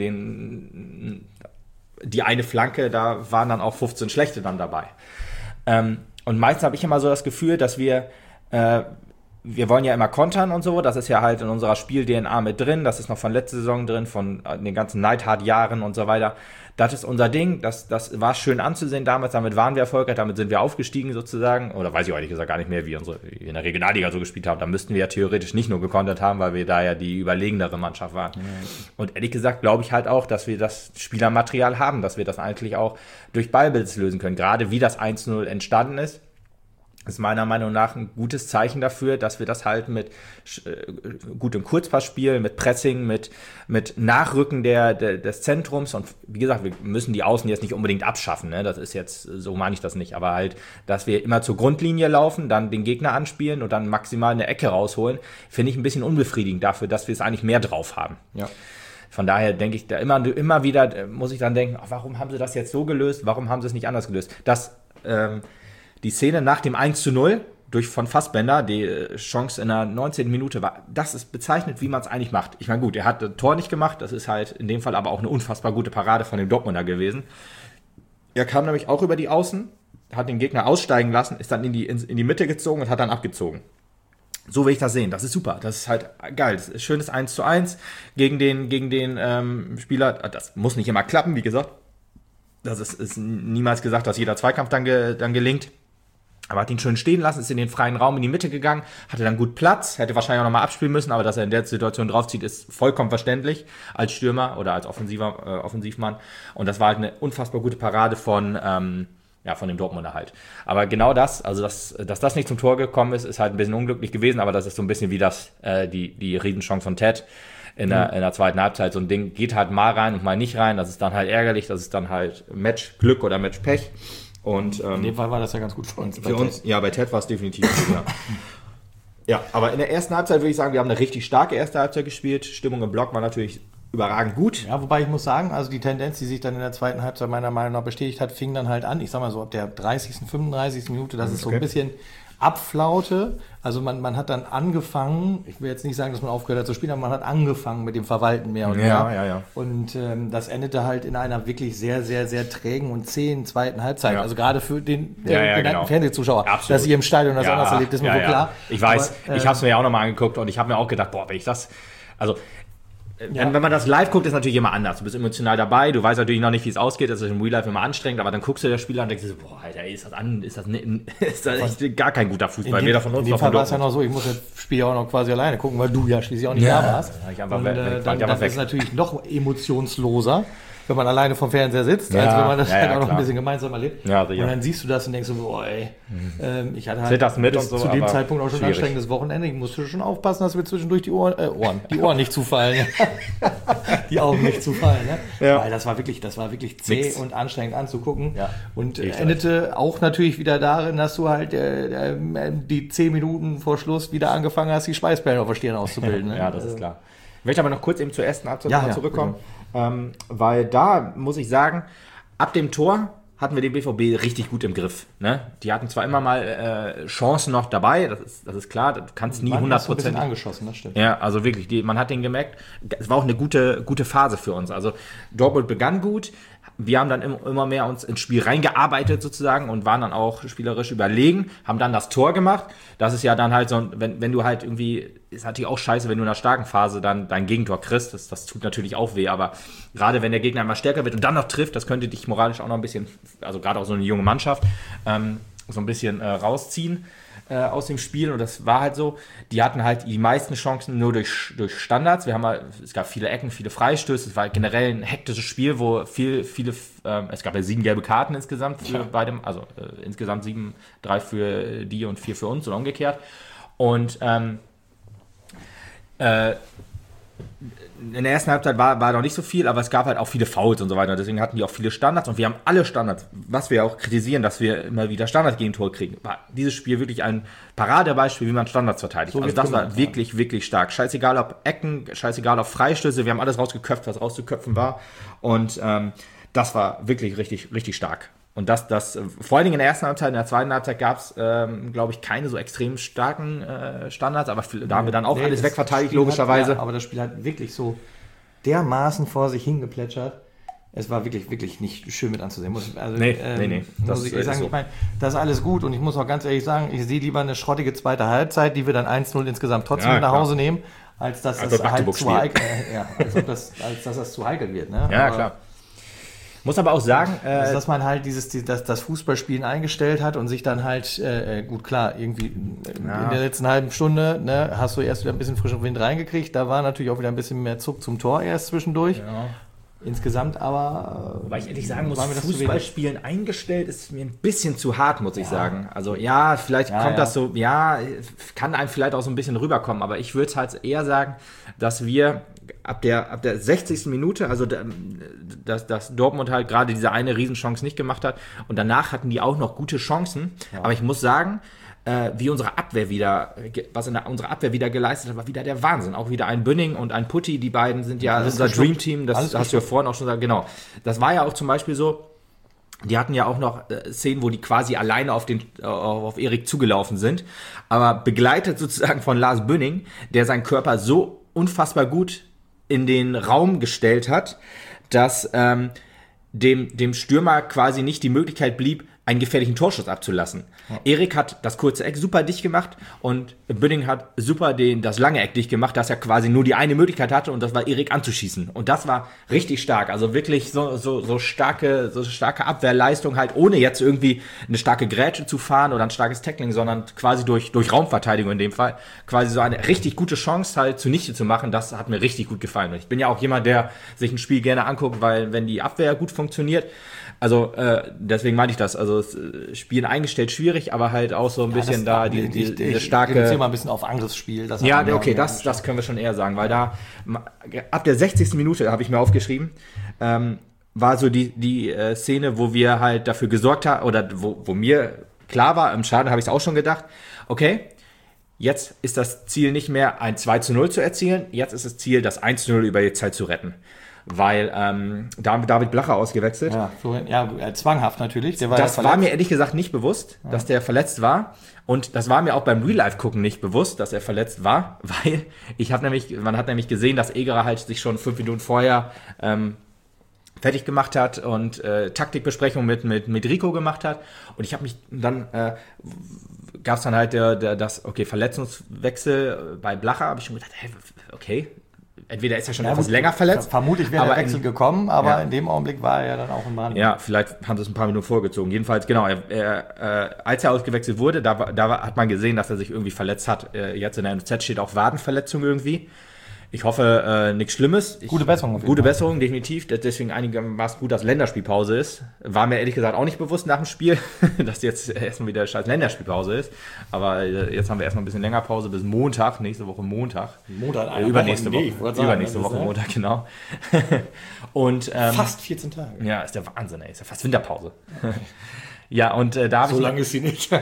denen die eine Flanke, da waren dann auch fünfzehn schlechte dann dabei. Ähm, und meistens habe ich immer so das Gefühl, dass wir, äh, wir wollen ja immer kontern und so, das ist ja halt in unserer Spiel-D N A mit drin, das ist noch von letzter Saison drin, von äh, den ganzen Neidhard-Jahren und so weiter. Das ist unser Ding, das, das war schön anzusehen damals, damit waren wir erfolgreich, damit sind wir aufgestiegen sozusagen, oder weiß ich ehrlich gesagt gar nicht mehr, wie unsere wie wir in der Regionalliga so gespielt haben, da müssten wir ja theoretisch nicht nur gekontert haben, weil wir da ja die überlegendere Mannschaft waren. Mhm. Und ehrlich gesagt glaube ich halt auch, dass wir das Spielermaterial haben, dass wir das eigentlich auch durch Ballbesitz lösen können, gerade wie das eins null entstanden ist. Ist meiner Meinung nach ein gutes Zeichen dafür, dass wir das halt mit äh, gutem Kurzpassspiel, mit Pressing, mit, mit Nachrücken der, der, des Zentrums und wie gesagt, wir müssen die Außen jetzt nicht unbedingt abschaffen, ne? Das ist jetzt, so meine ich das nicht, aber halt, dass wir immer zur Grundlinie laufen, dann den Gegner anspielen und dann maximal eine Ecke rausholen, finde ich ein bisschen unbefriedigend dafür, dass wir es eigentlich mehr drauf haben. Ja. Von daher denke ich, da immer, immer wieder muss ich dann denken, ach, warum haben sie das jetzt so gelöst, warum haben sie es nicht anders gelöst? Das, ähm, Die Szene nach dem eins zu null durch von Fassbender, die Chance in der neunzehnten Minute war, das ist bezeichnet, wie man es eigentlich macht. Ich meine, gut, er hat das Tor nicht gemacht, das ist halt in dem Fall aber auch eine unfassbar gute Parade von dem Dortmunder gewesen. Er kam nämlich auch über die Außen, hat den Gegner aussteigen lassen, ist dann in die, in, in die Mitte gezogen und hat dann abgezogen. So will ich das sehen. Das ist super. Das ist halt geil. Das ist schönes eins zu eins gegen den, gegen den ähm, Spieler. Das muss nicht immer klappen, wie gesagt. Das ist, ist niemals gesagt, dass jeder Zweikampf dann, ge, dann gelingt. Aber hat ihn schön stehen lassen, ist in den freien Raum in die Mitte gegangen, hatte dann gut Platz, hätte wahrscheinlich auch nochmal abspielen müssen, aber dass er in der Situation draufzieht, ist vollkommen verständlich als Stürmer oder als Offensiver, äh, Offensivmann. Und das war halt eine unfassbar gute Parade von, ähm, ja, von dem Dortmunder halt. Aber genau das, also dass, dass das nicht zum Tor gekommen ist, ist halt ein bisschen unglücklich gewesen, aber das ist so ein bisschen wie das, äh, die, die Riesenchance von Ted in der, in der zweiten Halbzeit. So ein Ding geht halt mal rein und mal nicht rein, das ist dann halt ärgerlich, das ist dann halt Match-Glück oder Match-Pech. Und, ähm, in dem Fall war das ja ganz gut für uns. Für uns, ja, bei Ted war es definitiv gut, ja. Ja, aber in der ersten Halbzeit würde ich sagen, wir haben eine richtig starke erste Halbzeit gespielt. Stimmung im Block war natürlich überragend gut. Ja, wobei ich muss sagen, also die Tendenz, die sich dann in der zweiten Halbzeit meiner Meinung nach bestätigt hat, fing dann halt an. Ich sag mal so, ab der dreißigsten, fünfunddreißigsten Minute, dass es so ein bisschen abflaute. Also man, man hat dann angefangen, ich will jetzt nicht sagen, dass man aufgehört hat zu spielen, aber man hat angefangen mit dem Verwalten mehr und mehr. Ja, ja, ja. Und ähm, das endete halt in einer wirklich sehr, sehr, sehr trägen und zähen zweiten Halbzeit. Ja. Also gerade für den Ja, ja, genannten genau. Fernsehzuschauer, Absolut. dass ihr im Stadion das Ja, anders erlebt, ist mir ja, so ja. klar. Ich weiß, Aber, ich äh, habe es mir ja auch nochmal angeguckt und ich habe mir auch gedacht, boah, wenn ich das, also Ja. Wenn, wenn man das live guckt, ist natürlich immer anders. Du bist emotional dabei, du weißt natürlich noch nicht, wie es ausgeht, das ist im Real Life immer anstrengend, aber dann guckst du das Spiel an und denkst dir so, boah, Alter, ist das an, ist das, ne, ist das echt gar kein guter Fußball, In weder dem, von uns in dem noch Fall von war es ja Dortmund. noch so, ich muss das Spiel ja auch noch quasi alleine gucken, weil du ja schließlich auch nicht Ja, da warst. dann hab ich einfach Und weg- äh, weg- dann, einfach dann weg. ist es natürlich noch emotionsloser, wenn man alleine vom Fernseher sitzt, Ja, als wenn man das ja, halt ja, auch noch klar. ein bisschen gemeinsam erlebt. Ja, sicher. Und dann siehst du das und denkst so, boah, ey, ähm, ich hatte halt Zählt das mit bis und so, zu dem aber Zeitpunkt auch schon ein schwierig. anstrengendes Wochenende. Ich musste schon aufpassen, dass wir zwischendurch die Ohren, äh, Ohren, die Ohren nicht zufallen. Die Augen nicht zufallen, ne? Ja. Weil das war wirklich, das war wirklich zäh Nix. und anstrengend anzugucken. Ja. Und äh, Ekelhaft. endete auch natürlich wieder darin, dass du halt äh, äh, die zehn Minuten vor Schluss wieder angefangen hast, die Schweißperlen auf der Stirn auszubilden. Ne? Ja, das ist klar. Ich möchte aber noch kurz eben zur ersten Halbzeit Ja, nochmal ja, zurückkommen, ähm, weil da muss ich sagen, ab dem Tor hatten wir den B V B richtig gut im Griff. Ne? Die hatten zwar immer mal äh, Chancen noch dabei, das ist, das ist klar, du kannst nie Man hundert ist so ein bisschen Prozent. angeschossen, das stimmt. Ja, also wirklich, die, man hat den gemerkt, es war auch eine gute, gute Phase für uns. Also Dortmund begann gut, wir haben dann im, immer mehr uns ins Spiel reingearbeitet sozusagen und waren dann auch spielerisch überlegen, haben dann das Tor gemacht. Das ist ja dann halt so, ein- wenn, wenn du halt irgendwie, ist natürlich auch scheiße, wenn du in einer starken Phase dann dein Gegentor kriegst, das, das tut natürlich auch weh, aber gerade wenn der Gegner immer stärker wird und dann noch trifft, das könnte dich moralisch auch noch ein bisschen, also gerade auch so eine junge Mannschaft, ähm, so ein bisschen äh, rausziehen äh, aus dem Spiel. Und das war halt so. Die hatten halt die meisten Chancen nur durch, durch Standards. Wir haben halt, es gab viele Ecken, viele Freistöße. Es war generell ein hektisches Spiel, wo viel, viele, äh, es gab ja sieben gelbe Karten insgesamt für ja. beidem, also äh, insgesamt sieben, drei für die und vier für uns oder umgekehrt. Und ähm, äh, in der ersten Halbzeit war, war noch nicht so viel, aber es gab halt auch viele Fouls und so weiter. Deswegen hatten die auch viele Standards und wir haben alle Standards, was wir auch kritisieren, dass wir immer wieder Standard-Gegentor kriegen. War dieses Spiel wirklich ein Paradebeispiel, wie man Standards verteidigt. So also das war wirklich, wirklich stark. Scheißegal ob Ecken, scheißegal ob Freistöße, wir haben alles rausgeköpft, was rauszuköpfen war. Und ähm, das war wirklich richtig, richtig stark. Und das, das, vor allen Dingen in der ersten Halbzeit, in der zweiten Halbzeit gab es, ähm, glaube ich, keine so extrem starken äh, Standards, aber da haben wir dann auch nee, alles wegverteidigt, logischerweise. Hat, ja, aber das Spiel hat wirklich so dermaßen vor sich hingeplätschert. Es war wirklich, wirklich nicht schön mit anzusehen. Muss, also, nee, ähm, nee, nee. Das muss ich ehrlich sagen, so. Ich meine, das ist alles gut und ich muss auch ganz ehrlich sagen, ich sehe lieber eine schrottige zweite Halbzeit, die wir dann eins null insgesamt trotzdem ja, nach Hause nehmen, als dass also das halt zu heikel, äh, ja, als, ob das, als dass das zu heikel wird. Ne? Ja, aber, klar. Muss aber auch sagen, äh, also, dass man halt dieses, das, das Fußballspielen eingestellt hat und sich dann halt, äh, gut klar, irgendwie ja. in der letzten halben Stunde, ne, hast du erst wieder ein bisschen frischen Wind reingekriegt, da war natürlich auch wieder ein bisschen mehr Zuck zum Tor erst zwischendurch. Ja. Insgesamt aber... Weil ich ehrlich sagen muss, Fußballspielen eingestellt ist mir ein bisschen zu hart, muss ich ja. sagen. Also ja, vielleicht ja, kommt ja. das so, ja, kann einem vielleicht auch so ein bisschen rüberkommen, aber ich würde halt eher sagen, dass wir ab der, ab der sechzigsten Minute, also dass, dass Dortmund halt gerade diese eine Riesenchance nicht gemacht hat und danach hatten die auch noch gute Chancen, ja. aber ich muss sagen, Äh, wie unsere Abwehr wieder, was in der, unsere Abwehr wieder geleistet hat, war wieder der Wahnsinn. Auch wieder ein Bünning und ein Putti, die beiden sind ja Alles unser gestoppt. Dream-Team, das Alles hast du ja vorhin auch schon gesagt, genau. Das war ja auch zum Beispiel so, die hatten ja auch noch äh, Szenen, wo die quasi alleine auf, den, äh, auf Erik zugelaufen sind, aber begleitet sozusagen von Lars Bünning, der seinen Körper so unfassbar gut in den Raum gestellt hat, dass ähm, dem, dem Stürmer quasi nicht die Möglichkeit blieb, einen gefährlichen Torschuss abzulassen. Ja. Erik hat das kurze Eck super dicht gemacht und Bünning hat super den, das lange Eck dicht gemacht, dass er quasi nur die eine Möglichkeit hatte und das war Erik anzuschießen. Und das war richtig stark. Also wirklich so, so, so starke, so starke Abwehrleistung halt, ohne jetzt irgendwie eine starke Grätsche zu fahren oder ein starkes Tackling, sondern quasi durch, durch Raumverteidigung in dem Fall, quasi so eine richtig gute Chance halt zunichte zu machen. Das hat mir richtig gut gefallen. Und ich bin ja auch jemand, der sich ein Spiel gerne anguckt, weil wenn die Abwehr gut funktioniert, also äh, deswegen meine ich das, also das Spielen eingestellt schwierig, aber halt auch so ein bisschen ja, da die, die, ich, diese ich, starke... Ich reduziere mal ein bisschen auf Angriffsspiel. Das ja, okay, das, das können wir schon eher sagen, weil da ab der sechzigsten Minute, habe ich mir aufgeschrieben, ähm, war so die, die äh, Szene, wo wir halt dafür gesorgt haben, oder wo, wo mir klar war, im Schaden habe ich es auch schon gedacht, okay, jetzt ist das Ziel nicht mehr ein zwei zu null zu erzielen, jetzt ist das Ziel, das eins zu null über die Zeit zu retten. Weil ähm, da haben wir David Blacher ausgewechselt. Ja, Florian, ja, zwanghaft natürlich. Der war das ja war mir ehrlich gesagt nicht bewusst, ja. dass der verletzt war. Und das war mir auch beim Real-Life-Gucken nicht bewusst, dass er verletzt war, weil ich habe nämlich, man hat nämlich gesehen, dass Egerer halt sich schon fünf Minuten vorher ähm, fertig gemacht hat und äh, Taktikbesprechung mit, mit, mit Rico gemacht hat. Und ich habe mich dann, äh, gab es dann halt der, der, das, okay, Verletzungswechsel bei Blacher, habe ich schon gedacht, hey, okay, entweder ist er schon ja, etwas länger verletzt. Vermutlich wäre der Wechsel in, gekommen, aber ja. in dem Augenblick war er ja dann auch im Mann. Ja, vielleicht haben sie es ein paar Minuten vorgezogen. Jedenfalls, genau, er, er, äh, als er ausgewechselt wurde, da, da hat man gesehen, dass er sich irgendwie verletzt hat. Äh, jetzt in der N Z steht auch Wadenverletzung irgendwie. Ich hoffe, äh, nichts Schlimmes. Ich, gute Besserung. Gute Besserung, definitiv. Deswegen einigermaßen gut, dass Länderspielpause ist. War mir ehrlich gesagt auch nicht bewusst nach dem Spiel, dass jetzt erstmal wieder scheiß Länderspielpause ist. Aber äh, jetzt haben wir erstmal ein bisschen länger Pause bis Montag, nächste Woche Montag. Montag, äh, Übernächste Woche. Woche. Sagen, übernächste Woche, Montag, genau. Und, ähm, fast vierzehn Tage. Ja, ist der Wahnsinn, ey. Ist ja fast Winterpause. Ja, und äh, da habe so ich... So lange ist sie nicht.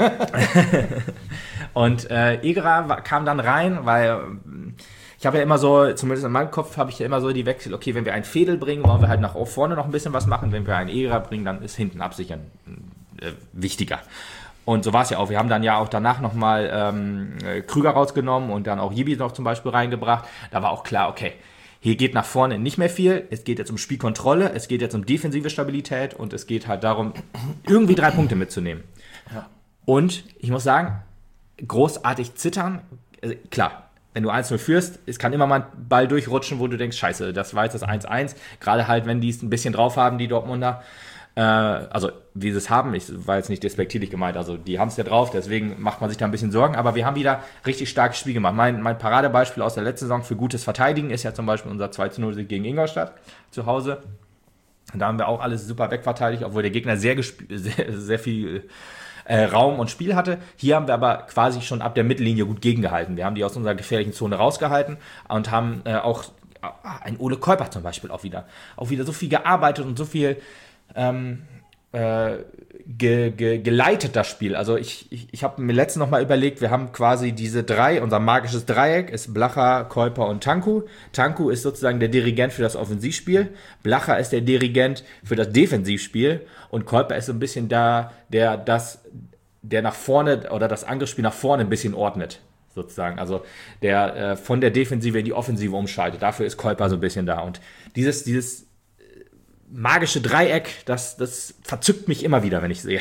Und äh, Egerer war, kam dann rein, weil... Ich habe ja immer so, zumindest in meinem Kopf habe ich ja immer so die Wechsel, okay, wenn wir einen Fädel bringen, wollen wir halt nach vorne noch ein bisschen was machen. Wenn wir einen Egerer bringen, dann ist hinten absichern äh, wichtiger. Und so war es ja auch. Wir haben dann ja auch danach nochmal ähm, Krüger rausgenommen und dann auch Jibi noch zum Beispiel reingebracht. Da war auch klar, okay, hier geht nach vorne nicht mehr viel. Es geht jetzt um Spielkontrolle, es geht jetzt um defensive Stabilität und es geht halt darum, irgendwie drei Punkte mitzunehmen. Ja. Und ich muss sagen, großartig zittern, äh, klar. Wenn du eins null führst, es kann immer mal ein Ball durchrutschen, wo du denkst, scheiße, das war jetzt das eins eins. Gerade halt, wenn die es ein bisschen drauf haben, die Dortmunder. Äh, also, wie sie es haben, ich war jetzt nicht despektierlich gemeint, also die haben es ja drauf, deswegen macht man sich da ein bisschen Sorgen, aber wir haben wieder richtig starkes Spiel gemacht. Mein, mein Paradebeispiel aus der letzten Saison für gutes Verteidigen ist ja zum Beispiel unser zwei zu null Sieg gegen Ingolstadt zu Hause. Da haben wir auch alles super wegverteidigt, obwohl der Gegner sehr, gesp- sehr, sehr viel äh, Raum und Spiel hatte. Hier haben wir aber quasi schon ab der Mittellinie gut gegengehalten. Wir haben die aus unserer gefährlichen Zone rausgehalten und haben äh, auch ein Ole Keupach zum Beispiel auch wieder, auch wieder so viel gearbeitet und so viel ähm, äh, ge, ge, geleitet das Spiel. Also ich, ich, ich habe mir letztens noch mal überlegt, wir haben quasi diese drei, unser magisches Dreieck ist Blacher, Keuper und Tanku. Tanku ist sozusagen der Dirigent für das Offensivspiel, Blacher ist der Dirigent für das Defensivspiel und Keuper ist so ein bisschen da, der das, der nach vorne oder das Angriffsspiel nach vorne ein bisschen ordnet. Sozusagen, also der äh, von der Defensive in die Offensive umschaltet. Dafür ist Keuper so ein bisschen da. Und dieses, dieses magische Dreieck, das, das verzückt mich immer wieder, wenn ich sehe.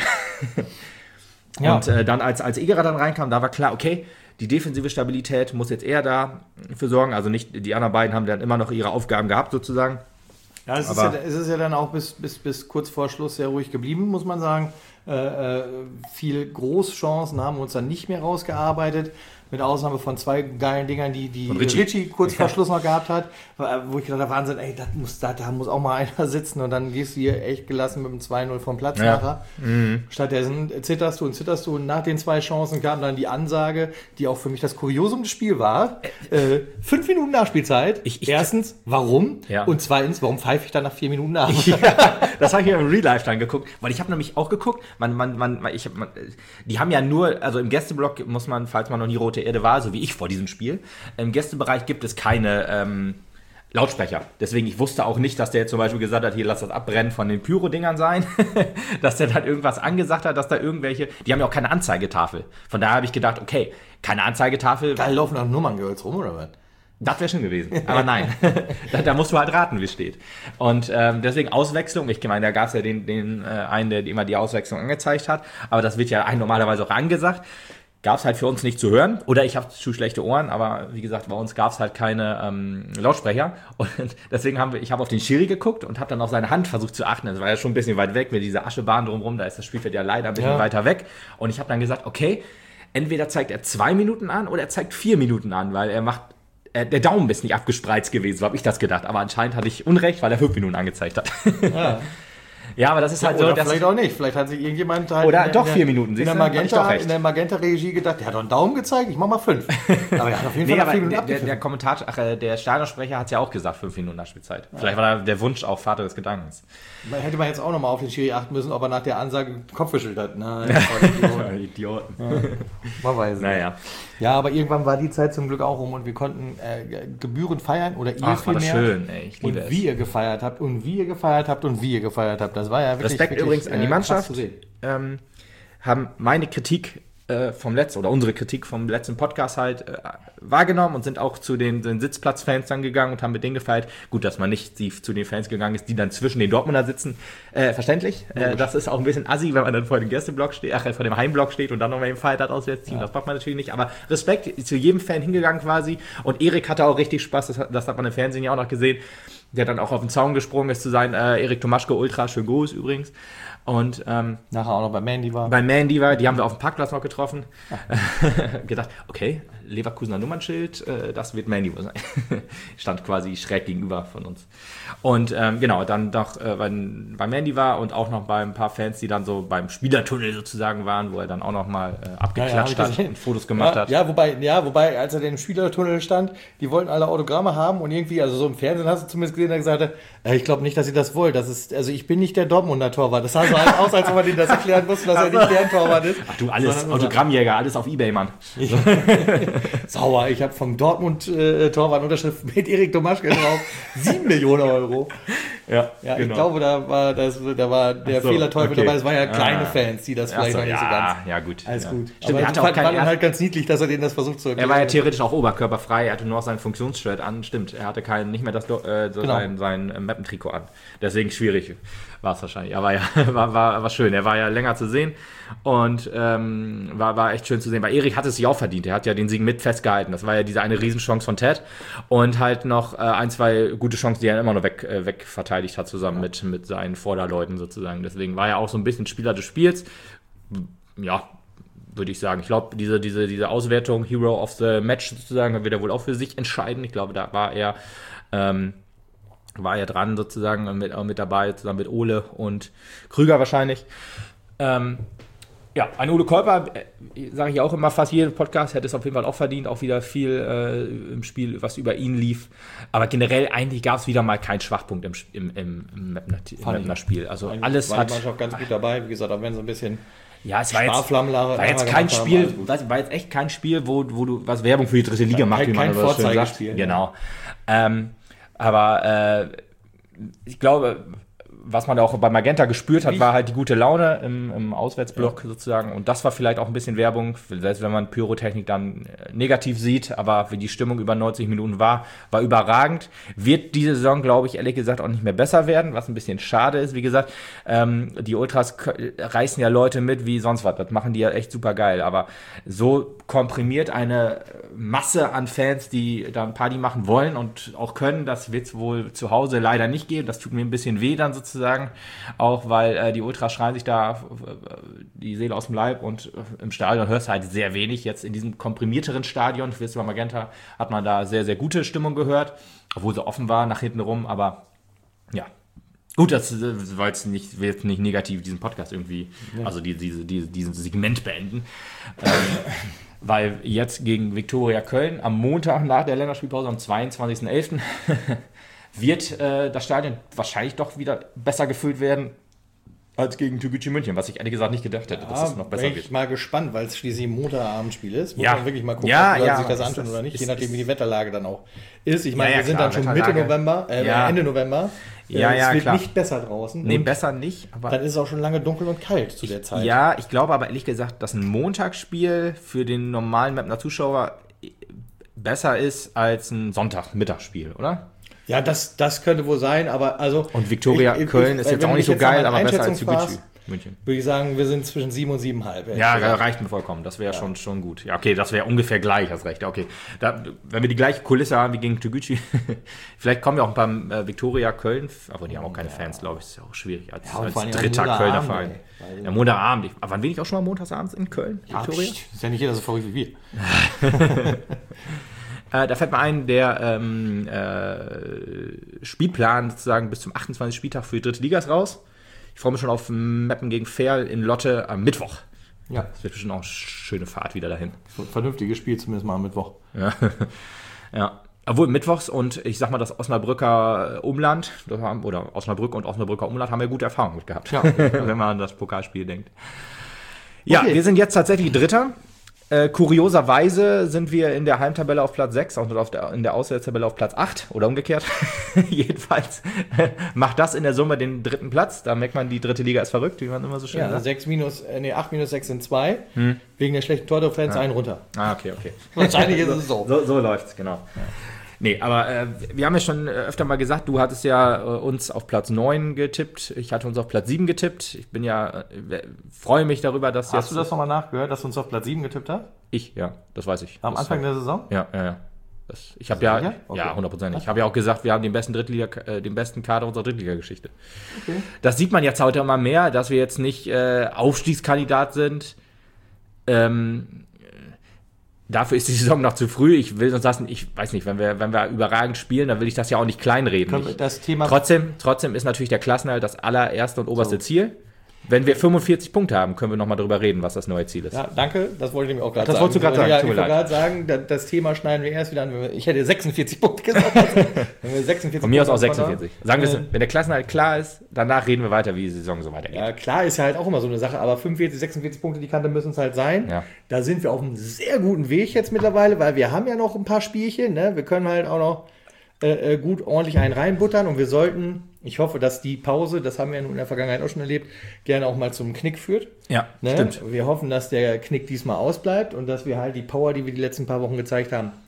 Ja. Und äh, dann, als, als Egerer dann reinkam, da war klar, okay, die defensive Stabilität muss jetzt eher dafür sorgen. Also nicht, die anderen beiden haben dann immer noch ihre Aufgaben gehabt, sozusagen. Ja, es, ist ja, es ist ja dann auch bis, bis, bis kurz vor Schluss sehr ruhig geblieben, muss man sagen. Äh, äh, viel Großchancen haben wir uns dann nicht mehr rausgearbeitet. Mit Ausnahme von zwei geilen Dingern, die, die Richie. Richie kurz vor Schluss noch gehabt hat, wo ich gedacht habe, Wahnsinn, ey, das muss, da, da muss auch mal einer sitzen und dann gehst du hier echt gelassen mit dem zwei null vom Platz ja. nachher. Mhm. Stattdessen zitterst du und zitterst du und nach den zwei Chancen kam dann die Ansage, die auch für mich das Kuriosum des Spiels war. Äh, fünf Minuten Nachspielzeit. Ich, ich, Erstens, warum? Ja. Und zweitens, warum pfeife ich dann nach vier Minuten nach? Ja, das habe ich mir im Real Life dann geguckt, weil ich habe nämlich auch geguckt, man, man, man, ich hab, man, die haben ja nur, also im Gästeblock muss man, falls man noch nie rote Erde war, so wie ich vor diesem Spiel. Im Gästebereich gibt es keine ähm, Lautsprecher. Deswegen, ich wusste auch nicht, dass der jetzt zum Beispiel gesagt hat, hier, lass das Abbrennen von den Pyro-Dingern sein. Dass der dann irgendwas angesagt hat, dass da irgendwelche, die haben ja auch keine Anzeigetafel. Von daher habe ich gedacht, okay, keine Anzeigetafel. Geil, laufen nach Nummerngehölz rum, oder was? Das wäre schön gewesen, aber nein, da, da musst du halt raten, wie es steht. Und ähm, deswegen Auswechslung, ich meine, da gab es ja den, den äh, einen, der immer die Auswechslung angezeigt hat, aber das wird ja ein normalerweise auch angesagt. Gab es halt für uns nicht zu hören, oder ich habe zu schlechte Ohren, aber wie gesagt, bei uns gab es halt keine ähm, Lautsprecher und deswegen haben wir, ich habe auf den Schiri geguckt und habe dann auf seine Hand versucht zu achten, das war ja schon ein bisschen weit weg, mit dieser Aschebahn drumherum, da ist das Spielfeld ja leider ein bisschen ja. weiter weg und ich habe dann gesagt, okay, entweder zeigt er zwei Minuten an oder er zeigt vier Minuten an, weil er macht, äh, der Daumen ist nicht abgespreizt gewesen, so habe ich das gedacht, aber anscheinend hatte ich Unrecht, weil er fünf Minuten angezeigt hat. Ja. Ja, aber das ist halt ja, so. Oder vielleicht auch nicht. Vielleicht hat sich irgendjemand halt. Oder in der, doch vier Minuten. In der, Magenta, in der Magenta-Regie gedacht, der hat doch einen Daumen gezeigt, ich mach mal fünf. Aber er hat auf jeden nee, Fall vier Minuten der, abgepfiffen. der Kommentator, ach, der Stadionsprecher hat es ja auch gesagt, fünf Minuten Nachspielzeit. Ja. Vielleicht war da der Wunsch auch Vater des Gedankens. Man hätte man jetzt auch nochmal auf den Schiri achten müssen, ob er nach der Ansage den Kopf geschüttelt hat. Nein, Idioten. Idioten. Ja. Man weiß naja. nicht. Ja, aber irgendwann war die Zeit zum Glück auch rum und wir konnten äh, gebührend feiern oder ihr Ach, vielmehr. schön, ey, ich liebe und es. wie ihr gefeiert habt und wie ihr gefeiert habt und wie ihr gefeiert habt. Das war ja wirklich. Respekt wirklich, übrigens an die äh, Mannschaft. Ähm, haben meine Kritik äh, vom letzten oder unsere Kritik vom letzten Podcast halt äh, wahrgenommen und sind auch zu den, den Sitzplatzfans dann gegangen und haben mit denen gefeiert. Gut, dass man nicht die, zu den Fans gegangen ist, die dann zwischen den Dortmunder sitzen. Äh, verständlich. Äh, das ist auch ein bisschen assi, wenn man dann vor dem Gästeblock steht, ach, vor dem Heimblock steht und dann nochmal im Feiert hat Auswärtsteam. Ja. Das macht man natürlich nicht. Aber Respekt zu jedem Fan hingegangen quasi. Und Erik hatte auch richtig Spaß. Das, das hat man im Fernsehen ja auch noch gesehen. Der dann auch auf den Zaun gesprungen ist zu sein. Äh, Erik Tomaschke, Ultra, schön groß übrigens. Und ähm, nachher auch noch bei Mandy war. Bei Mandy war, die haben wir auf dem Parkplatz noch getroffen. Gedacht, okay, Leverkusener Nummernschild, äh, das wird Mandy sein. Stand quasi schräg gegenüber von uns. Und ähm, genau, dann noch äh, bei, bei Mandy war und auch noch bei ein paar Fans, die dann so beim Spielertunnel sozusagen waren, wo er dann auch noch mal äh, abgeklatscht ja, ja, hat und Fotos gemacht ja, hat. Ja, wobei, ja, wobei, als er im Spielertunnel stand, die wollten alle Autogramme haben und irgendwie, also so im Fernsehen hast du zumindest gesehen, der gesagt hat, äh, ich glaube nicht, dass ihr das wollt. Das ist, also ich bin nicht der Dortmunder Torwart. Das sah so halt aus, als ob man denen das erklären musste, dass er nicht der Torwart ist. Ach du, alles Sondern Autogrammjäger, alles auf Ebay, Mann. Sauer, ich habe vom Dortmund-Torwart äh, Unterschrift mit Erik Tomaschke drauf. sieben Millionen Euro. Ja, ja genau. Ich glaube, da war, das, da war der so, Fehlerteufel okay. dabei. Es waren ja kleine ah. Fans, die das vielleicht so, noch nicht ja, so ganz. Ja, gut. Alles ja. gut. Stimmt, aber ich fand, fand halt ganz niedlich, dass er denen das versucht zu erklären. Er war ja theoretisch auch oberkörperfrei, er hatte nur noch sein Funktionsshirt an. Stimmt, er hatte kein, nicht mehr das, äh, das genau. sein, sein äh, Mappentrikot an. Deswegen schwierig war es wahrscheinlich. Aber ja, war, war, war schön. Er war ja länger zu sehen und ähm, war, war echt schön zu sehen. Weil Erik hat es sich auch verdient. Er hat ja den Sieg mit festgehalten. Das war ja diese eine Riesenchance von Ted und halt noch äh, ein, zwei gute Chancen, die er immer noch weg, äh, weg verteidigt hat, zusammen ja. mit, mit seinen Vorderleuten sozusagen. Deswegen war er auch so ein bisschen Spieler des Spiels. Ja, würde ich sagen. Ich glaube, diese, diese, diese Auswertung Hero of the Match sozusagen wird er wohl auch für sich entscheiden. Ich glaube, da war er ähm, war er dran sozusagen mit, mit dabei, zusammen mit Ole und Krüger wahrscheinlich. Ähm, ja, ein Ole Kolper, äh, sage ich auch immer, fast jeden Podcast, hätte es auf jeden Fall auch verdient, auch wieder viel äh, im Spiel, was über ihn lief. Aber generell eigentlich gab es wieder mal keinen Schwachpunkt im, im, im, im Mapner-Spiel. Also eigentlich alles war hat... die Mannschaft ganz gut dabei, wie gesagt, auch wenn so ein bisschen... Ja, es war jetzt, war jetzt kein Spiel, haben, war jetzt echt kein Spiel, wo, wo du was Werbung für die dritte Liga macht, wie man so schön sagt. Genau. Ja. Ähm, aber äh, ich glaube, was man auch bei Magenta gespürt hat, war halt die gute Laune im, im Auswärtsblock ja. sozusagen. Und das war vielleicht auch ein bisschen Werbung, selbst wenn man Pyrotechnik dann negativ sieht. Aber wie die Stimmung über neunzig Minuten war, war überragend. Wird diese Saison, glaube ich, ehrlich gesagt auch nicht mehr besser werden, was ein bisschen schade ist. Wie gesagt, ähm, die Ultras reißen ja Leute mit wie sonst was. Das machen die ja echt super geil. Aber so komprimiert eine Masse an Fans, die da ein Party machen wollen und auch können, das wird es wohl zu Hause leider nicht geben. Das tut mir ein bisschen weh dann sozusagen. Sagen, auch weil äh, die Ultras schreien sich da äh, die Seele aus dem Leib und äh, im Stadion hörst du halt sehr wenig. Jetzt in diesem komprimierteren Stadion, für bei Magenta, hat man da sehr, sehr gute Stimmung gehört, obwohl sie offen war nach hinten rum, aber ja. Gut, das äh, war jetzt nicht, will jetzt nicht negativ diesen Podcast irgendwie, ja. also die, diese, diese, diesen Segment beenden. ähm, weil jetzt gegen Viktoria Köln am Montag nach der Länderspielpause am zweiundzwanzigsten elften wird äh, das Stadion wahrscheinlich doch wieder besser gefüllt werden als gegen Türkgücü München, was ich ehrlich gesagt nicht gedacht hätte, ja, dass es noch besser bin wird. Ich bin mal gespannt, weil es schließlich ein Montagabendspiel ist. Muss ja. man wirklich mal gucken, ja, ob ja, sich das anschauen ist, oder nicht, ist, je nachdem, ist, wie die Wetterlage dann auch ist. Ich meine, ja, ja, wir sind klar, dann schon Wetterlage. Mitte November, äh, ja. Ende November. Ja, äh, ja, es wird klar. nicht besser draußen. Nee, besser nicht. Aber dann ist es auch schon lange dunkel und kalt zu der Zeit. Ja, ich glaube aber ehrlich gesagt, dass ein Montagsspiel für den normalen Mapner Zuschauer besser ist als ein Sonntagmittagsspiel, oder? Ja, das, das könnte wohl sein, aber also... Und Viktoria Köln ist jetzt auch nicht so geil, aber besser als Türkgücü München. Würde ich sagen, wir sind zwischen sieben und siebeneinhalb. Ja, reicht mir vollkommen. Das wäre ja. schon, schon gut. Ja, okay, das wäre ungefähr gleich, hast recht. Okay, da, wenn wir die gleiche Kulisse haben wie gegen Türkgücü, vielleicht kommen ja auch ein paar äh, Viktoria Köln, aber die haben auch keine ja. Fans, glaube ich. Das ist ja auch schwierig als, ja, als dritter Kölner Verein. Ja, Montagabend. Aber wann bin ich auch schon mal montagsabends in Köln? Ja, Viktoria? Pst, ist ja nicht jeder so verrückt wie wir. Äh, da fällt mir ein, der ähm, äh, Spielplan sozusagen bis zum achtundzwanzigsten Spieltag für die dritte Liga ist raus. Ich freue mich schon auf Meppen gegen Ferl in Lotte am Mittwoch. Ja. Das wird bestimmt auch eine schöne Fahrt wieder dahin. So ein vernünftiges Spiel zumindest mal am Mittwoch. Ja. ja. Obwohl mittwochs und ich sag mal, das Osnabrücker Umland oder Osnabrück und Osnabrücker Umland haben ja gute Erfahrungen mit gehabt, ja. wenn man an das Pokalspiel denkt. Ja, okay. Wir sind jetzt tatsächlich Dritter. Äh, kurioserweise sind wir in der Heimtabelle auf Platz sechs und auf der, in der Auswärtstabelle auf Platz acht oder umgekehrt. Jedenfalls äh, macht das in der Summe den dritten Platz. Da merkt man, die dritte Liga ist verrückt, wie man immer so schön sagt. Ja, sechs minus, äh, nee, acht minus sechs sind zwei. Hm. Wegen der schlechten Tordifferenz ja. einen runter. Ah, okay, okay. Wahrscheinlich ist es so. So, so läuft's, genau. Ja. Nee, aber äh, wir haben ja schon öfter mal gesagt, du hattest ja äh, uns auf Platz neun getippt, ich hatte uns auf Platz sieben getippt. Ich bin ja, äh, freue mich darüber, dass Hast jetzt... Hast du das nochmal nachgehört, dass du uns auf Platz sieben getippt hast? Ich, ja, das weiß ich. Am das Anfang war, der Saison? Ja, ja, ja. Das, ich habe ja, okay. ja, hundertprozentig. Ich habe ja auch gesagt, wir haben den besten Drittliga, äh, den besten Kader unserer Drittliga-Geschichte. Okay. Das sieht man jetzt heute immer mehr, dass wir jetzt nicht äh, Aufstiegskandidat sind. Ähm... Dafür ist die Saison noch zu früh. Ich will sonst sagen, ich weiß nicht, wenn wir, wenn wir überragend spielen, dann will ich das ja auch nicht kleinreden. Das Thema trotzdem, trotzdem ist natürlich der Klassenerhalt das allererste und oberste so. Ziel. Wenn wir fünfundvierzig Punkte haben, können wir nochmal darüber reden, was das neue Ziel ist. Ja, danke. Das wollte ich nämlich auch gerade sagen. Das wolltest du gerade sagen. Ja, ich wollte gerade sagen, das Thema schneiden wir erst wieder an. Wenn wir, ich hätte sechsundvierzig Punkte gesagt. Wenn wir sechsundvierzig Von mir aus auch sechsundvierzig. Sagen wir es, wenn der Klassenerhalt klar ist, danach reden wir weiter, wie die Saison so weitergeht. Ja, klar ist ja halt auch immer so eine Sache, aber fünfundvierzig, sechsundvierzig Punkte, die Kante müssen es halt sein. Ja. Da sind wir auf einem sehr guten Weg jetzt mittlerweile, weil wir haben ja noch ein paar Spielchen. Ne? Wir können halt auch noch äh, gut ordentlich einen reinbuttern und wir sollten... Ich hoffe, dass die Pause, das haben wir in der Vergangenheit auch schon erlebt, gerne auch mal zum Knick führt. Ja, ne? Stimmt. Wir hoffen, dass der Knick diesmal ausbleibt und dass wir halt die Power, die wir die letzten paar Wochen gezeigt haben,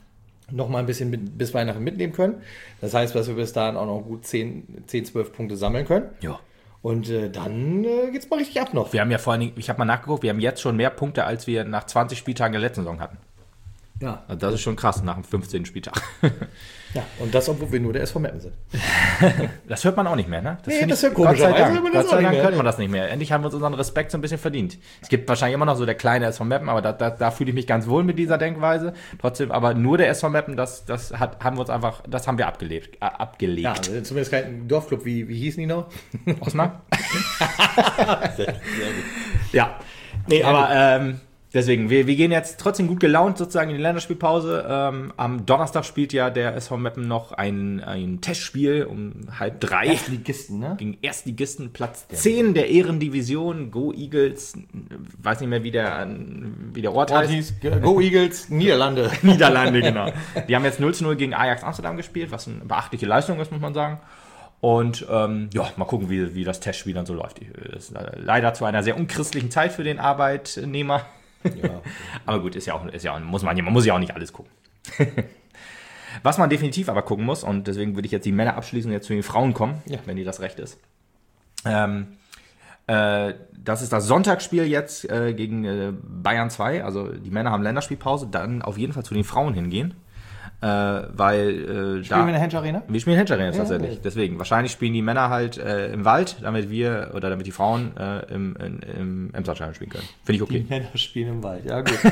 noch mal ein bisschen mit, bis Weihnachten mitnehmen können. Das heißt, dass wir bis dahin auch noch gut zehn, zwölf Punkte sammeln können. Ja. Und äh, dann äh, geht's mal richtig ab noch. Wir haben ja vor allen Dingen, ich habe mal nachgeguckt, wir haben jetzt schon mehr Punkte, als wir nach zwanzig Spieltagen der letzten Saison hatten. Ja. Also das ist schon krass nach dem fünfzehnten Spieltag. Ja, und das, obwohl wir nur der S V Meppen sind. Das hört man auch nicht mehr, ne? Nee, find das ich- hört komischerweise, Gott sei Dank, hört man das Gott sei auch Dank nicht hört mehr. man das nicht mehr. Endlich haben wir uns unseren Respekt so ein bisschen verdient. Es gibt wahrscheinlich immer noch so der kleine S V Meppen, aber da, da, da fühle ich mich ganz wohl mit dieser Denkweise. Trotzdem, aber nur der S V Meppen, das, das hat, haben wir uns einfach, das haben wir abgelebt, äh, abgelegt. Ja, also zumindest kein Dorfclub, wie, wie hießen die noch? Osnabrück? Ja. Nee, aber ähm, deswegen, wir, wir gehen jetzt trotzdem gut gelaunt sozusagen in die Länderspielpause. Ähm, am Donnerstag spielt ja der S V Meppen noch ein, ein Testspiel um halb drei. Erstligisten, ne? Gegen Erstligisten, Platz zehn der Ehrendivision, Go Eagles, weiß nicht mehr, wie der, wie der Ort Ort heißt. hieß Go Eagles, Niederlande. Niederlande, genau. Die haben jetzt null zu null gegen Ajax Amsterdam gespielt, was eine beachtliche Leistung ist, muss man sagen. Und ähm, ja, mal gucken, wie, wie das Testspiel dann so läuft. Das ist leider zu einer sehr unchristlichen Zeit für den Arbeitnehmer. Ja. Aber gut, ist ja auch, ist ja auch, muss man, man muss ja auch nicht alles gucken. Was man definitiv aber gucken muss, und deswegen würde ich jetzt die Männer abschließen und jetzt zu den Frauen kommen, Ja. wenn die das Recht ist. Ähm, äh, das ist das Sonntagsspiel jetzt äh, gegen äh, Bayern zwei. Also die Männer haben Länderspielpause, dann auf jeden Fall zu den Frauen hingehen. Äh, weil äh, Spielen da, wir in der Hensch Arena? wir spielen Hedge Arena tatsächlich. ja. Deswegen, wahrscheinlich spielen die Männer halt äh, im Wald, damit wir oder damit die Frauen äh, im, in, im Emslandstadion spielen können. Finde ich okay. Die Männer spielen im Wald, ja gut.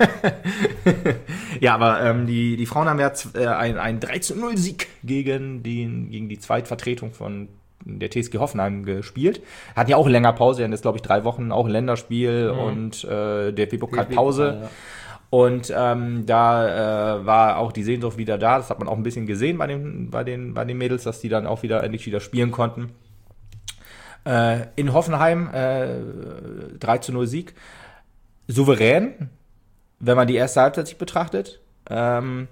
Ja, aber ähm, die, die Frauen haben ja z- äh, ein, ein drei zu null Sieg gegen die, gegen die Zweitvertretung von der T S G Hoffenheim gespielt. Hatten ja auch länger Pause, die hatten jetzt, glaube ich, drei Wochen auch ein Länderspiel und äh, der D F B-Pokal Pause. Ja. Und ähm, da äh, war auch die Sehnsucht wieder da. Das hat man auch ein bisschen gesehen bei den, bei den, bei den Mädels, dass die dann auch wieder endlich wieder spielen konnten. Äh, in Hoffenheim äh, drei zu null Sieg. Souverän, wenn man die erste Halbzeit sich betrachtet. Ähm,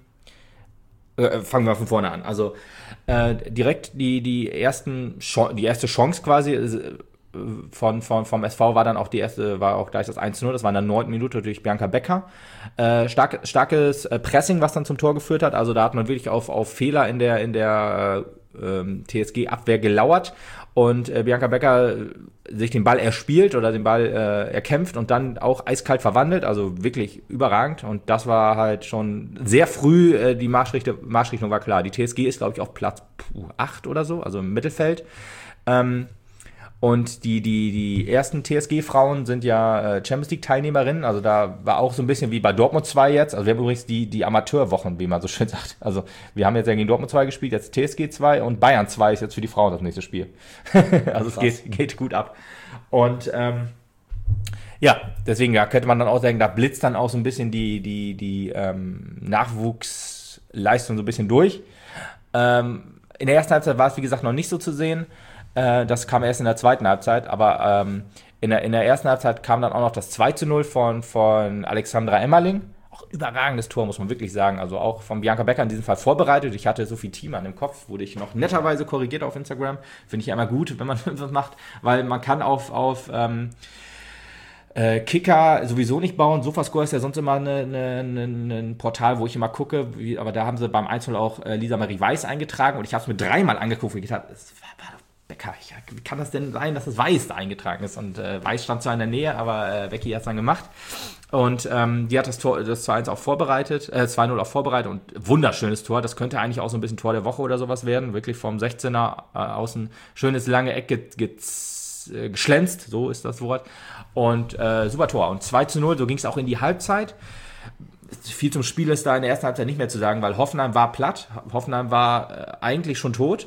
äh, fangen wir von vorne an. Also äh, direkt die, die, ersten Ch- die erste Chance quasi äh, von, von, vom S V war dann auch die erste, war auch gleich das eins zu null, das war in der neunten Minute durch Bianca Becker. Äh, stark, starkes äh, Pressing, was dann zum Tor geführt hat, also da hat man wirklich auf, auf Fehler in der, in der äh, ähm, T S G-Abwehr gelauert und äh, Bianca Becker äh, sich den Ball erspielt oder den Ball äh, erkämpft und dann auch eiskalt verwandelt, also wirklich überragend und das war halt schon sehr früh, äh, die Marschrichtung, Marschrichtung war klar. Die T S G ist, glaube ich, auf Platz acht oder so, also im Mittelfeld. Ähm, Und die, die, die ersten T S G-Frauen sind ja äh, Champions League-Teilnehmerinnen. Also da war auch so ein bisschen wie bei Dortmund zwei jetzt. Also wir haben übrigens die, die Amateurwochen, wie man so schön sagt. Also wir haben jetzt ja gegen Dortmund zwei gespielt, jetzt T S G zwei und Bayern zwei ist jetzt für die Frauen das nächste Spiel. Also es geht, geht gut ab. Und ähm, ja, deswegen ja, könnte man dann auch sagen, da blitzt dann auch so ein bisschen die, die, die ähm, Nachwuchsleistung so ein bisschen durch. Ähm, in der ersten Halbzeit war es, wie gesagt, noch nicht so zu sehen. Das kam erst in der zweiten Halbzeit, aber ähm, in, der, in der ersten Halbzeit kam dann auch noch das zwei zu null von, von Alexandra Emmerling. Auch überragendes Tor, muss man wirklich sagen. Also auch von Bianca Becker in diesem Fall vorbereitet. Ich hatte so viel Team an dem Kopf, wurde ich noch netterweise korrigiert auf Instagram. Finde ich ja immer gut, wenn man das macht, weil man kann auf, auf ähm, äh, Kicker sowieso nicht bauen. Sofascore ist ja sonst immer eine, eine, eine, ein Portal, wo ich immer gucke. Wie, aber da haben sie beim eins null auch äh, Lisa Marie Weiß eingetragen und ich habe es mir dreimal angeguckt und gedacht, es war, war doch Becker. Ja, wie kann das denn sein, dass das Weiß da eingetragen ist? Und äh, Weiß stand zwar in der Nähe, aber äh, Becky hat es dann gemacht. Und ähm, die hat das Tor, das zwei eins auch vorbereitet, äh, zwei null auch vorbereitet und wunderschönes Tor. Das könnte eigentlich auch so ein bisschen Tor der Woche oder sowas werden. Wirklich vom sechzehner äh, außen schönes lange Eck ge- ge- äh, geschlänzt, so ist das Wort. Und äh, super Tor. Und zwei zu null, so ging es auch in die Halbzeit. Viel zum Spiel ist da in der ersten Halbzeit nicht mehr zu sagen, weil Hoffenheim war platt. Hoffenheim war äh, eigentlich schon tot.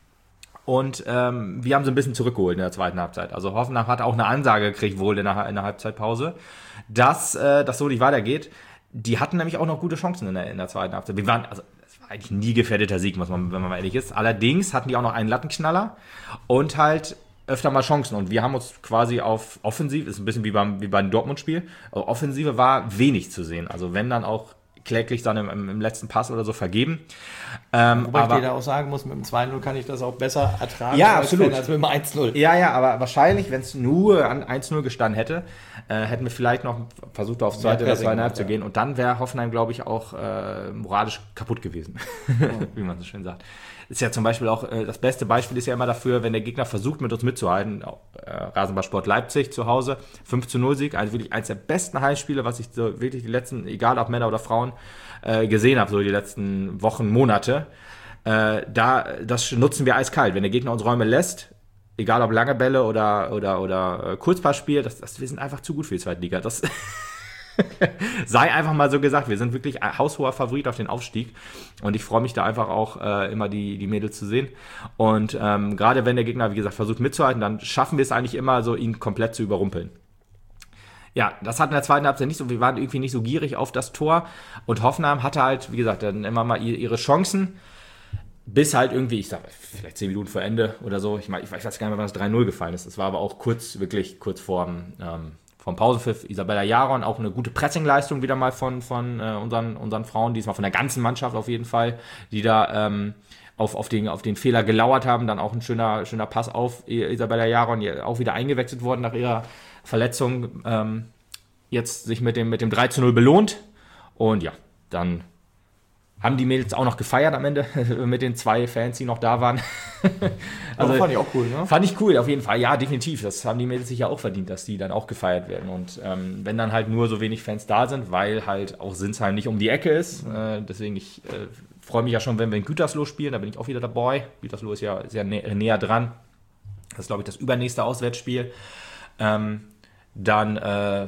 Und ähm, wir haben sie ein bisschen zurückgeholt in der zweiten Halbzeit. Also Hoffenheim hat auch eine Ansage gekriegt, wohl in der, in der Halbzeitpause, dass äh, das so nicht weitergeht. Die hatten nämlich auch noch gute Chancen in der, in der zweiten Halbzeit. Wir waren, also es war eigentlich nie gefährdeter Sieg, muss man, wenn man mal ehrlich ist. Allerdings hatten die auch noch einen Lattenknaller und halt öfter mal Chancen. Und wir haben uns quasi auf Offensive, ist ein bisschen wie beim, wie beim Dortmund-Spiel, also Offensive war wenig zu sehen. Also wenn dann auch kläglich dann im, im, im letzten Pass oder so vergeben. Ähm, Wobei aber, ich dir da auch sagen muss, mit dem zwei null kann ich das auch besser ertragen Ja, als, absolut. Fan, als mit dem eins null. Ja, ja, aber wahrscheinlich, wenn es nur an eins null gestanden hätte, äh, hätten wir vielleicht noch versucht, aufs zweite oder zweieinhalb zu gehen. Und dann wäre Hoffenheim, glaube ich, auch äh, moralisch kaputt gewesen, wie man so schön sagt. Ist ja zum Beispiel auch, äh, das beste Beispiel ist ja immer dafür, wenn der Gegner versucht, mit uns mitzuhalten. Äh, Rasenballsport Leipzig zu Hause, fünf zu null Sieg, also wirklich eines der besten Heimspiele, was ich so wirklich die letzten, egal ob Männer oder Frauen, äh, gesehen habe, so die letzten Wochen, Monate. Äh, da, das nutzen wir eiskalt. Wenn der Gegner uns Räume lässt, egal ob lange Bälle oder, oder, oder äh, Kurzpassspiel, das, das, wir sind einfach zu gut für die zweite Liga. Das sei einfach mal so gesagt, wir sind wirklich ein haushoher Favorit auf den Aufstieg und ich freue mich da einfach auch äh, immer die, die Mädels zu sehen und ähm, gerade wenn der Gegner, wie gesagt, versucht mitzuhalten, dann schaffen wir es eigentlich immer so, ihn komplett zu überrumpeln. Ja, das hat in der zweiten Halbzeit nicht so, wir waren irgendwie nicht so gierig auf das Tor und Hoffenheim hatte halt, wie gesagt, dann immer mal ihre Chancen, bis halt irgendwie, ich sag, vielleicht zehn Minuten vor Ende oder so, ich meine, ich weiß gar nicht mehr, wann das drei null gefallen ist, das war aber auch kurz, wirklich kurz vorm ähm, vom Pausenpfiff. Isabella Jaron, auch eine gute Pressingleistung wieder mal von, von äh, unseren, unseren Frauen, diesmal von der ganzen Mannschaft auf jeden Fall, die da ähm, auf, auf, den, auf den Fehler gelauert haben. Dann auch ein schöner, schöner Pass auf Isabella Jaron, die auch wieder eingewechselt worden nach ihrer Verletzung. Ähm, jetzt sich mit dem, mit dem drei zu null belohnt. Und ja, dann haben die Mädels auch noch gefeiert am Ende mit den zwei Fans, die noch da waren. Also, fand ich auch cool, ne? Fand ich cool, auf jeden Fall. Ja, definitiv. Das haben die Mädels sich ja auch verdient, dass die dann auch gefeiert werden. Und ähm, wenn dann halt nur so wenig Fans da sind, weil halt auch Sinsheim nicht um die Ecke ist. Äh, deswegen, ich äh, freue mich ja schon, wenn wir in Gütersloh spielen. Da bin ich auch wieder dabei. Gütersloh ist ja sehr nä- näher dran. Das ist, glaube ich, das übernächste Auswärtsspiel. Ähm, dann äh,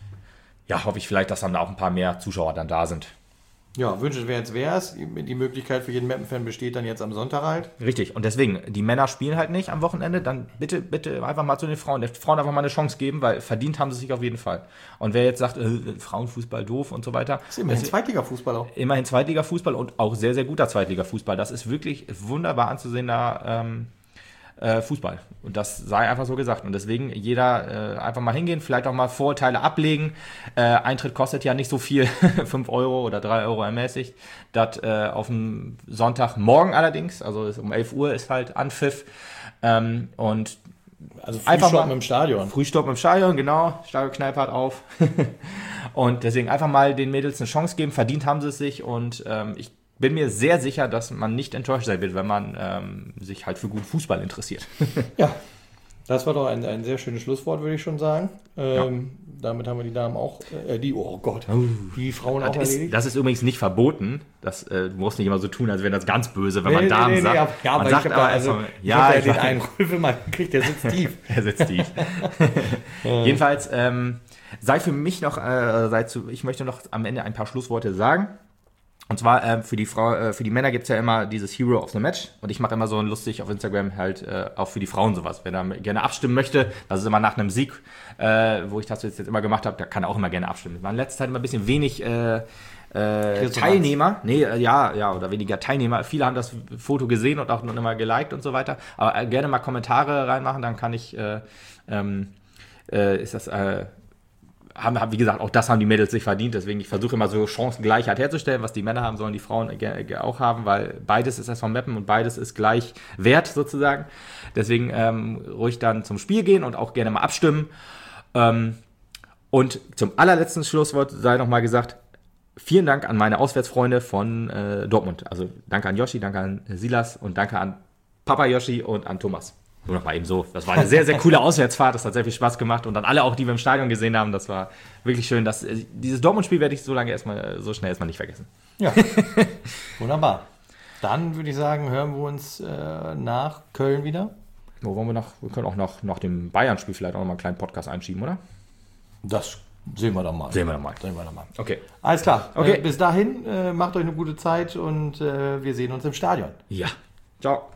ja, hoffe ich vielleicht, dass dann auch ein paar mehr Zuschauer dann da sind. Ja, wünschenswert wäre es. Die Möglichkeit für jeden Meppen-Fan besteht dann jetzt am Sonntag halt. Richtig. Und deswegen, die Männer spielen halt nicht am Wochenende. Dann bitte, bitte einfach mal zu den Frauen. Den Frauen einfach mal eine Chance geben, weil verdient haben sie sich auf jeden Fall. Und wer jetzt sagt, äh, Frauenfußball doof und so weiter. Das ist immerhin Zweitliga-Fußball auch. Immerhin Zweitliga-Fußball und auch sehr, sehr guter Zweitliga-Fußball. Das ist wirklich wunderbar anzusehender ähm, äh, Fußball. Und das sei einfach so gesagt. Und deswegen jeder äh, einfach mal hingehen, vielleicht auch mal Vorurteile ablegen. Äh, Eintritt kostet ja nicht so viel, fünf Euro oder drei Euro ermäßigt. Das äh, auf dem Sonntagmorgen allerdings, also ist, um elf Uhr ist halt Anpfiff. Ähm, und also einfach mal im Stadion. Frühstopp im Stadion, genau. Stadionkneipe hat auf. Und deswegen einfach mal den Mädels eine Chance geben. Verdient haben sie es sich. Und ähm, ich bin mir sehr sicher, dass man nicht enttäuscht sein wird, wenn man ähm, sich halt für guten Fußball interessiert. Ja, das war doch ein, ein sehr schönes Schlusswort, würde ich schon sagen. Ähm, ja. Damit haben wir die Damen auch, äh, die, oh Gott, die Frauen das auch ist, erledigt. Das ist übrigens nicht verboten. Das, äh, du musst nicht immer so tun, als wäre das ganz böse, wenn nee, man nee, Damen nee, sagt. Nee, ja, ja, man aber sagt ich aber habe also, erstmal, ich ja, hab ja ich den weiß. einen Rüffelmann gekriegt, der sitzt tief. Er sitzt tief. Jedenfalls ähm, sei für mich noch, äh, sei zu, ich möchte noch am Ende ein paar Schlussworte sagen. Und zwar äh, für die Frau, äh, für die Männer gibt es ja immer dieses Hero of the Match und ich mache immer so lustig auf Instagram halt äh, auch für die Frauen sowas. Wer da gerne abstimmen möchte, das ist immer nach einem Sieg, äh, wo ich das jetzt, jetzt immer gemacht habe, da kann er auch immer gerne abstimmen. Es waren in letzter Zeit immer ein bisschen wenig äh, äh, Teilnehmer, nee, äh, ja, ja, oder weniger Teilnehmer. Viele haben das Foto gesehen und auch noch immer geliked und so weiter. Aber äh, gerne mal Kommentare reinmachen, dann kann ich, äh, ähm, äh, ist das, äh, Haben, haben, wie gesagt, auch das haben die Mädels sich verdient, deswegen ich versuche immer so Chancengleichheit herzustellen, was die Männer haben, sollen die Frauen auch haben, weil beides ist erstmal Mappen und beides ist gleich wert sozusagen, deswegen ähm, ruhig dann zum Spiel gehen und auch gerne mal abstimmen ähm, und zum allerletzten Schlusswort sei nochmal gesagt, vielen Dank an meine Auswärtsfreunde von äh, Dortmund, also danke an Yoshi, danke an Silas und danke an Papa Yoshi und an Thomas. Nur noch mal eben so. Das war eine sehr, sehr coole Auswärtsfahrt. Das hat sehr viel Spaß gemacht. Und dann alle auch, die wir im Stadion gesehen haben, das war wirklich schön. Das, dieses Dortmund-Spiel werde ich so lange erstmal, so schnell erstmal nicht vergessen. Ja, wunderbar. Dann würde ich sagen, hören wir uns äh, nach Köln wieder. Wo wollen wir noch? Wir können auch noch nach dem Bayern-Spiel vielleicht auch noch mal einen kleinen Podcast einschieben, oder? Das sehen wir dann mal. Sehen wir dann mal. Sehen wir dann mal. Okay. Alles klar. Okay. Äh, bis dahin, äh, macht euch eine gute Zeit und äh, wir sehen uns im Stadion. Ja. Ciao.